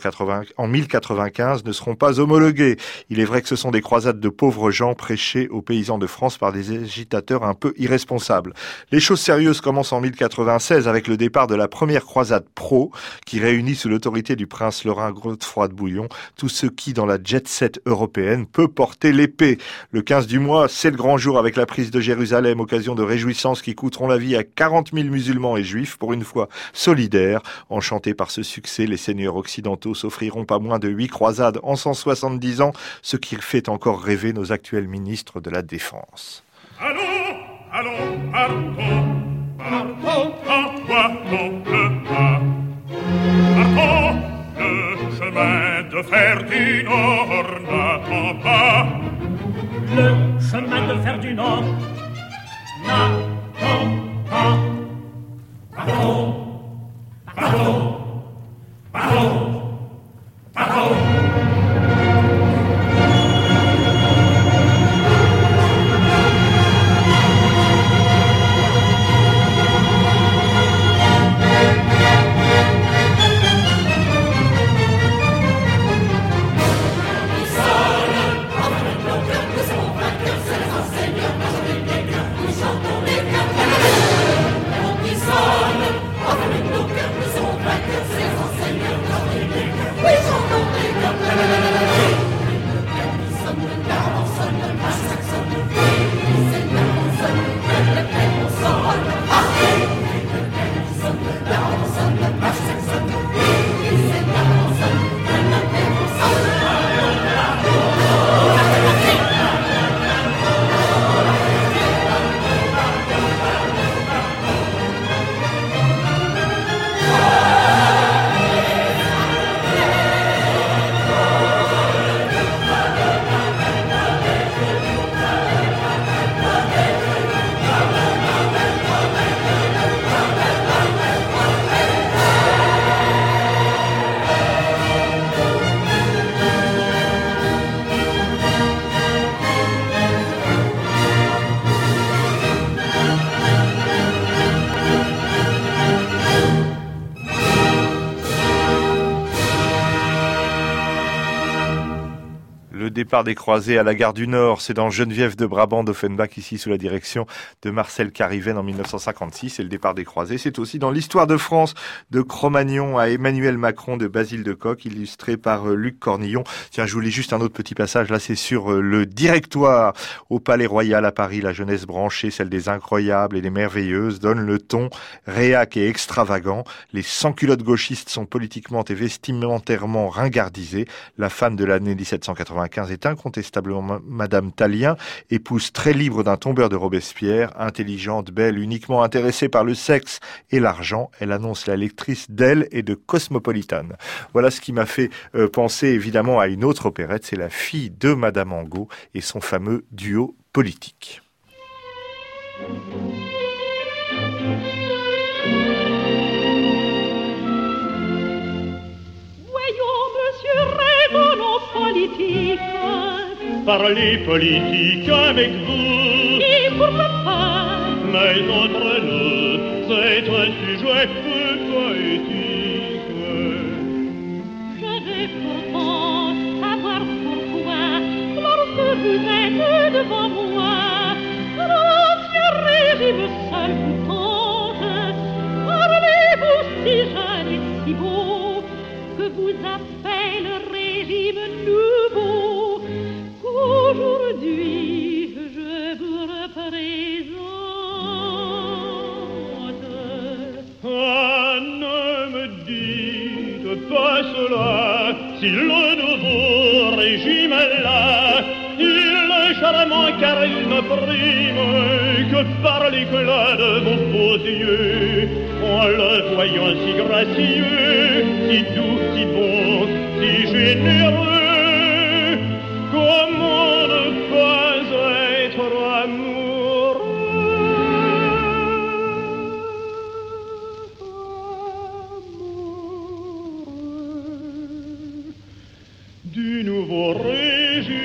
1095 ne seront pas homologuées. Il est vrai que ce sont des croisades de pauvres gens prêchées aux paysans de France par des agitateurs un peu irresponsables. Les choses sérieuses commencent en 1096 avec le départ de la première croisade pro qui réunit sous l'autorité du prince lorrain Godefroy de Bouillon tous ceux qui, dans la jet-set européenne, peut porter l'épée. Le 15 du mois, c'est le grand jour avec la prise de Jérusalem, occasion de réjouissances qui coûteront la vie à 40 000 musulmans et juifs, pour une foi solidaire. Enchantés par ce succès, les seigneurs occidentaux s'offriront pas moins de 8 croisades en 170 ans, ce qui fait encore rêver nos actuels ministres de la Défense. Allons, allons, partons, partons, en toi non le pas. Partons, le chemin de fer du Nord n'attend pas. Le chemin de fer du Nord n'attend pas. Partons, partons, partons, partons. Départ des croisés à la gare du Nord, c'est dans Geneviève de Brabant d'Offenbach, ici sous la direction de Marcel Cariven en 1956, et le départ des croisés, c'est aussi dans l'histoire de France, de Cro-Magnon à Emmanuel Macron de Basile Decocq, illustré par Luc Cornillon. Tiens, je vous lis juste un autre petit passage, là c'est sur le directoire au Palais Royal à Paris, la jeunesse branchée, celle des incroyables et des merveilleuses, donne le ton réac et extravagant. Les sans-culottes gauchistes sont politiquement et vestimentairement ringardisés. La femme de l'année 1795 est incontestablement Madame Tallien, épouse très libre d'un tombeur de Robespierre, intelligente, belle, uniquement intéressée par le sexe et l'argent. Elle annonce la lectrice d'Elle et de Cosmopolitan. Voilà ce qui m'a fait penser évidemment à une autre opérette, c'est La fille de Madame Angot et son fameux duo politique. Voyons, monsieur, raisonnons politique. Parler politique avec vous. Et pourquoi pas? Mais entre nous, c'est un sujet peu poétique. Je vais pourtant savoir pourquoi, lorsque vous êtes devant moi, l'ancien régime seul vous tente. Parlez-vous si jeune et si beau que vous appelle le régime nouveau, qu'aujourd'hui je vous représente. Ah, ne me dites pas cela, si le nouveau régime est là, il est charmant car il ne prime que par l'éclat de vos beaux yeux. En le voyant si gracieux, si doux, si bon, si généreux, comment ne pas être amoureux du nouveau régime.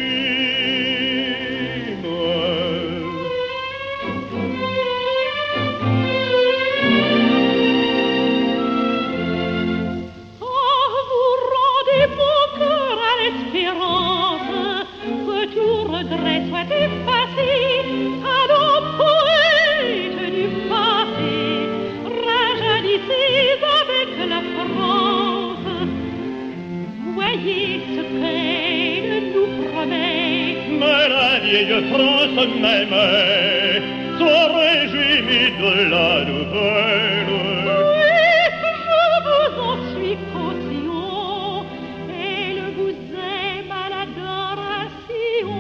France même, son régime de la nouvelle. Oui, je vous en suis caution, elle vous aime à l'adoration,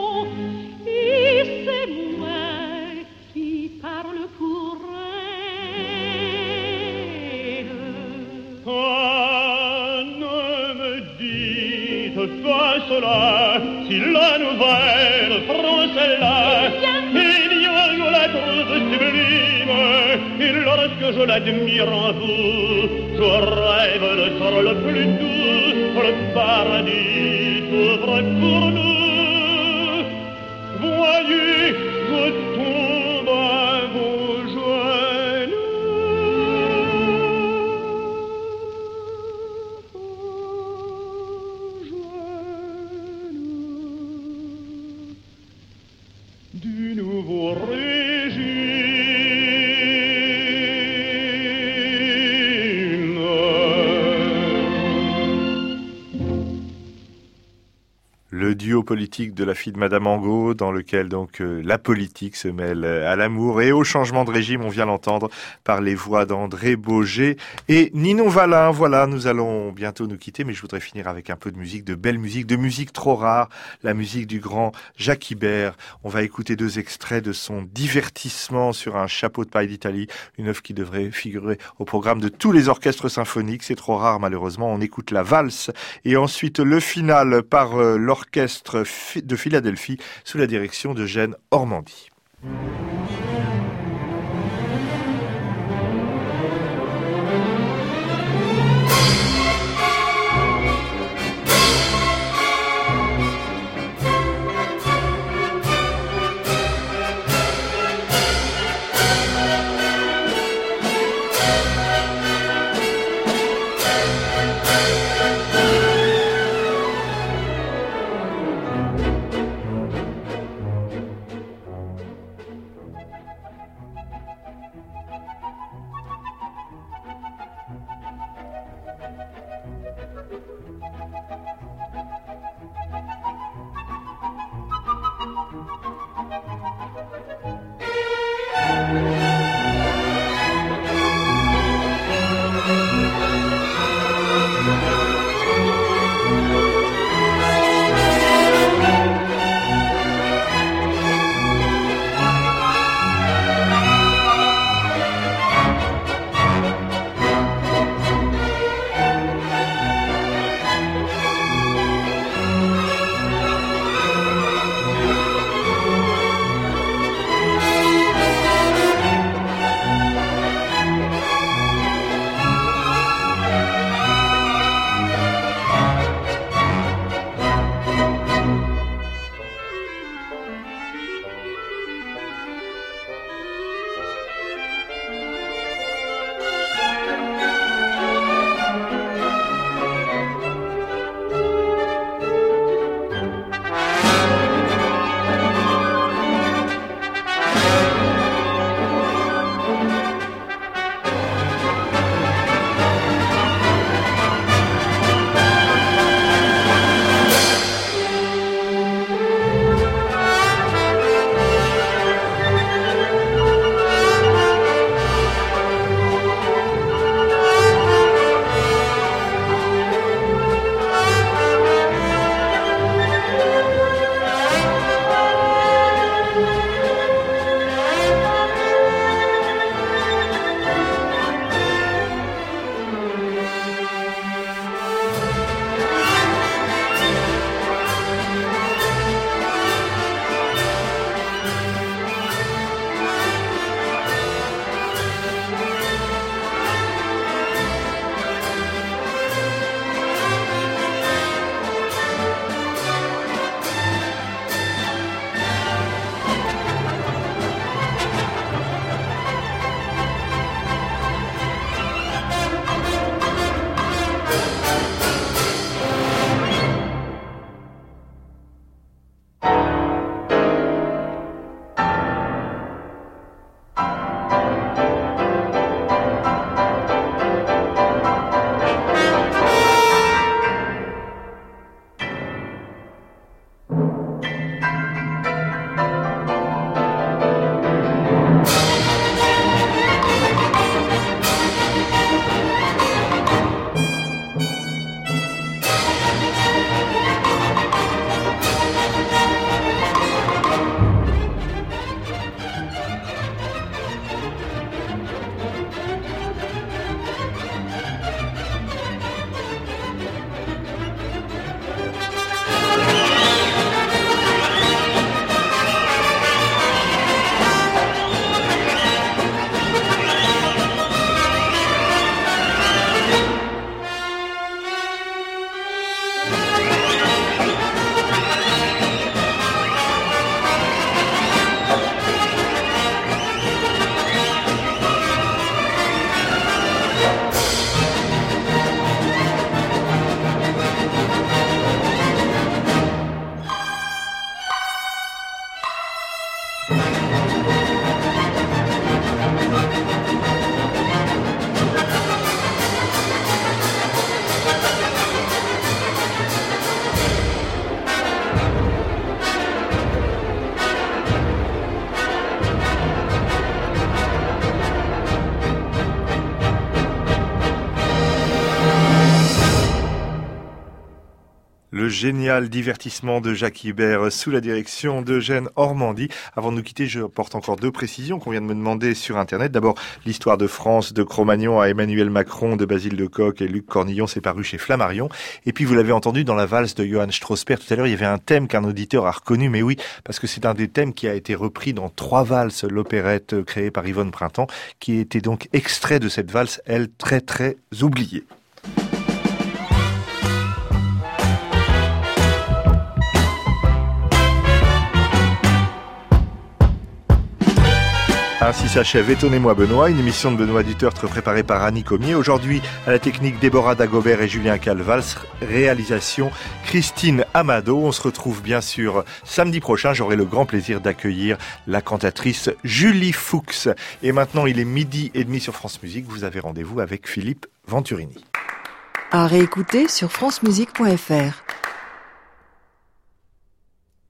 et c'est moi qui parle pour elle. Ah, ne me dites pas cela, si la nouvelle France est là, il y a je la trouve sublime, et lorsque je l'admire en vous, je rêve de sort le plus doux, le paradis s'ouvre pour nous. Voyez, je tombe à vos genoux. Du nouveau régime. Le duo politique de la fille de Madame Angot, dans lequel donc la politique se mêle à l'amour et au changement de régime. On vient l'entendre par les voix d'André Baugé et Ninon Valin. Voilà, nous allons bientôt nous quitter, mais je voudrais finir avec un peu de musique, de belle musique, de musique trop rare, la musique du grand Jacques Ibert. On va écouter 2 extraits de son Divertissement sur un chapeau de paille d'Italie, une œuvre qui devrait figurer au programme de tous les orchestres symphoniques. C'est trop rare, malheureusement. On écoute la valse et ensuite le final par l'orchestre de Philadelphie sous la direction d'Eugène Ormandy. Le génial divertissement de Jacques Ibert sous la direction d'Eugène Ormandy. Avant de nous quitter, je porte encore 2 précisions qu'on vient de me demander sur Internet. D'abord, l'histoire de France de Cro-Magnon à Emmanuel Macron, de Basile de Kock et Luc Cornillon, c'est paru chez Flammarion. Et puis, vous l'avez entendu dans la valse de Johann Strasberg tout à l'heure, il y avait un thème qu'un auditeur a reconnu. Mais oui, parce que c'est un des thèmes qui a été repris dans 3 valses, l'opérette créée par Yvonne Printemps, qui était donc extrait de cette valse, elle, très très oubliée. Ainsi s'achève Étonnez-moi Benoît, une émission de Benoît Dutertre préparée par Annie Comier. Aujourd'hui, à la technique Déborah Dagobert et Julien Calvals, réalisation Christine Amado. On se retrouve bien sûr samedi prochain. J'aurai le grand plaisir d'accueillir la cantatrice Julie Fuchs. Et maintenant, il est 12h30 sur France Musique. Vous avez rendez-vous avec Philippe Venturini. À réécouter sur francemusique.fr.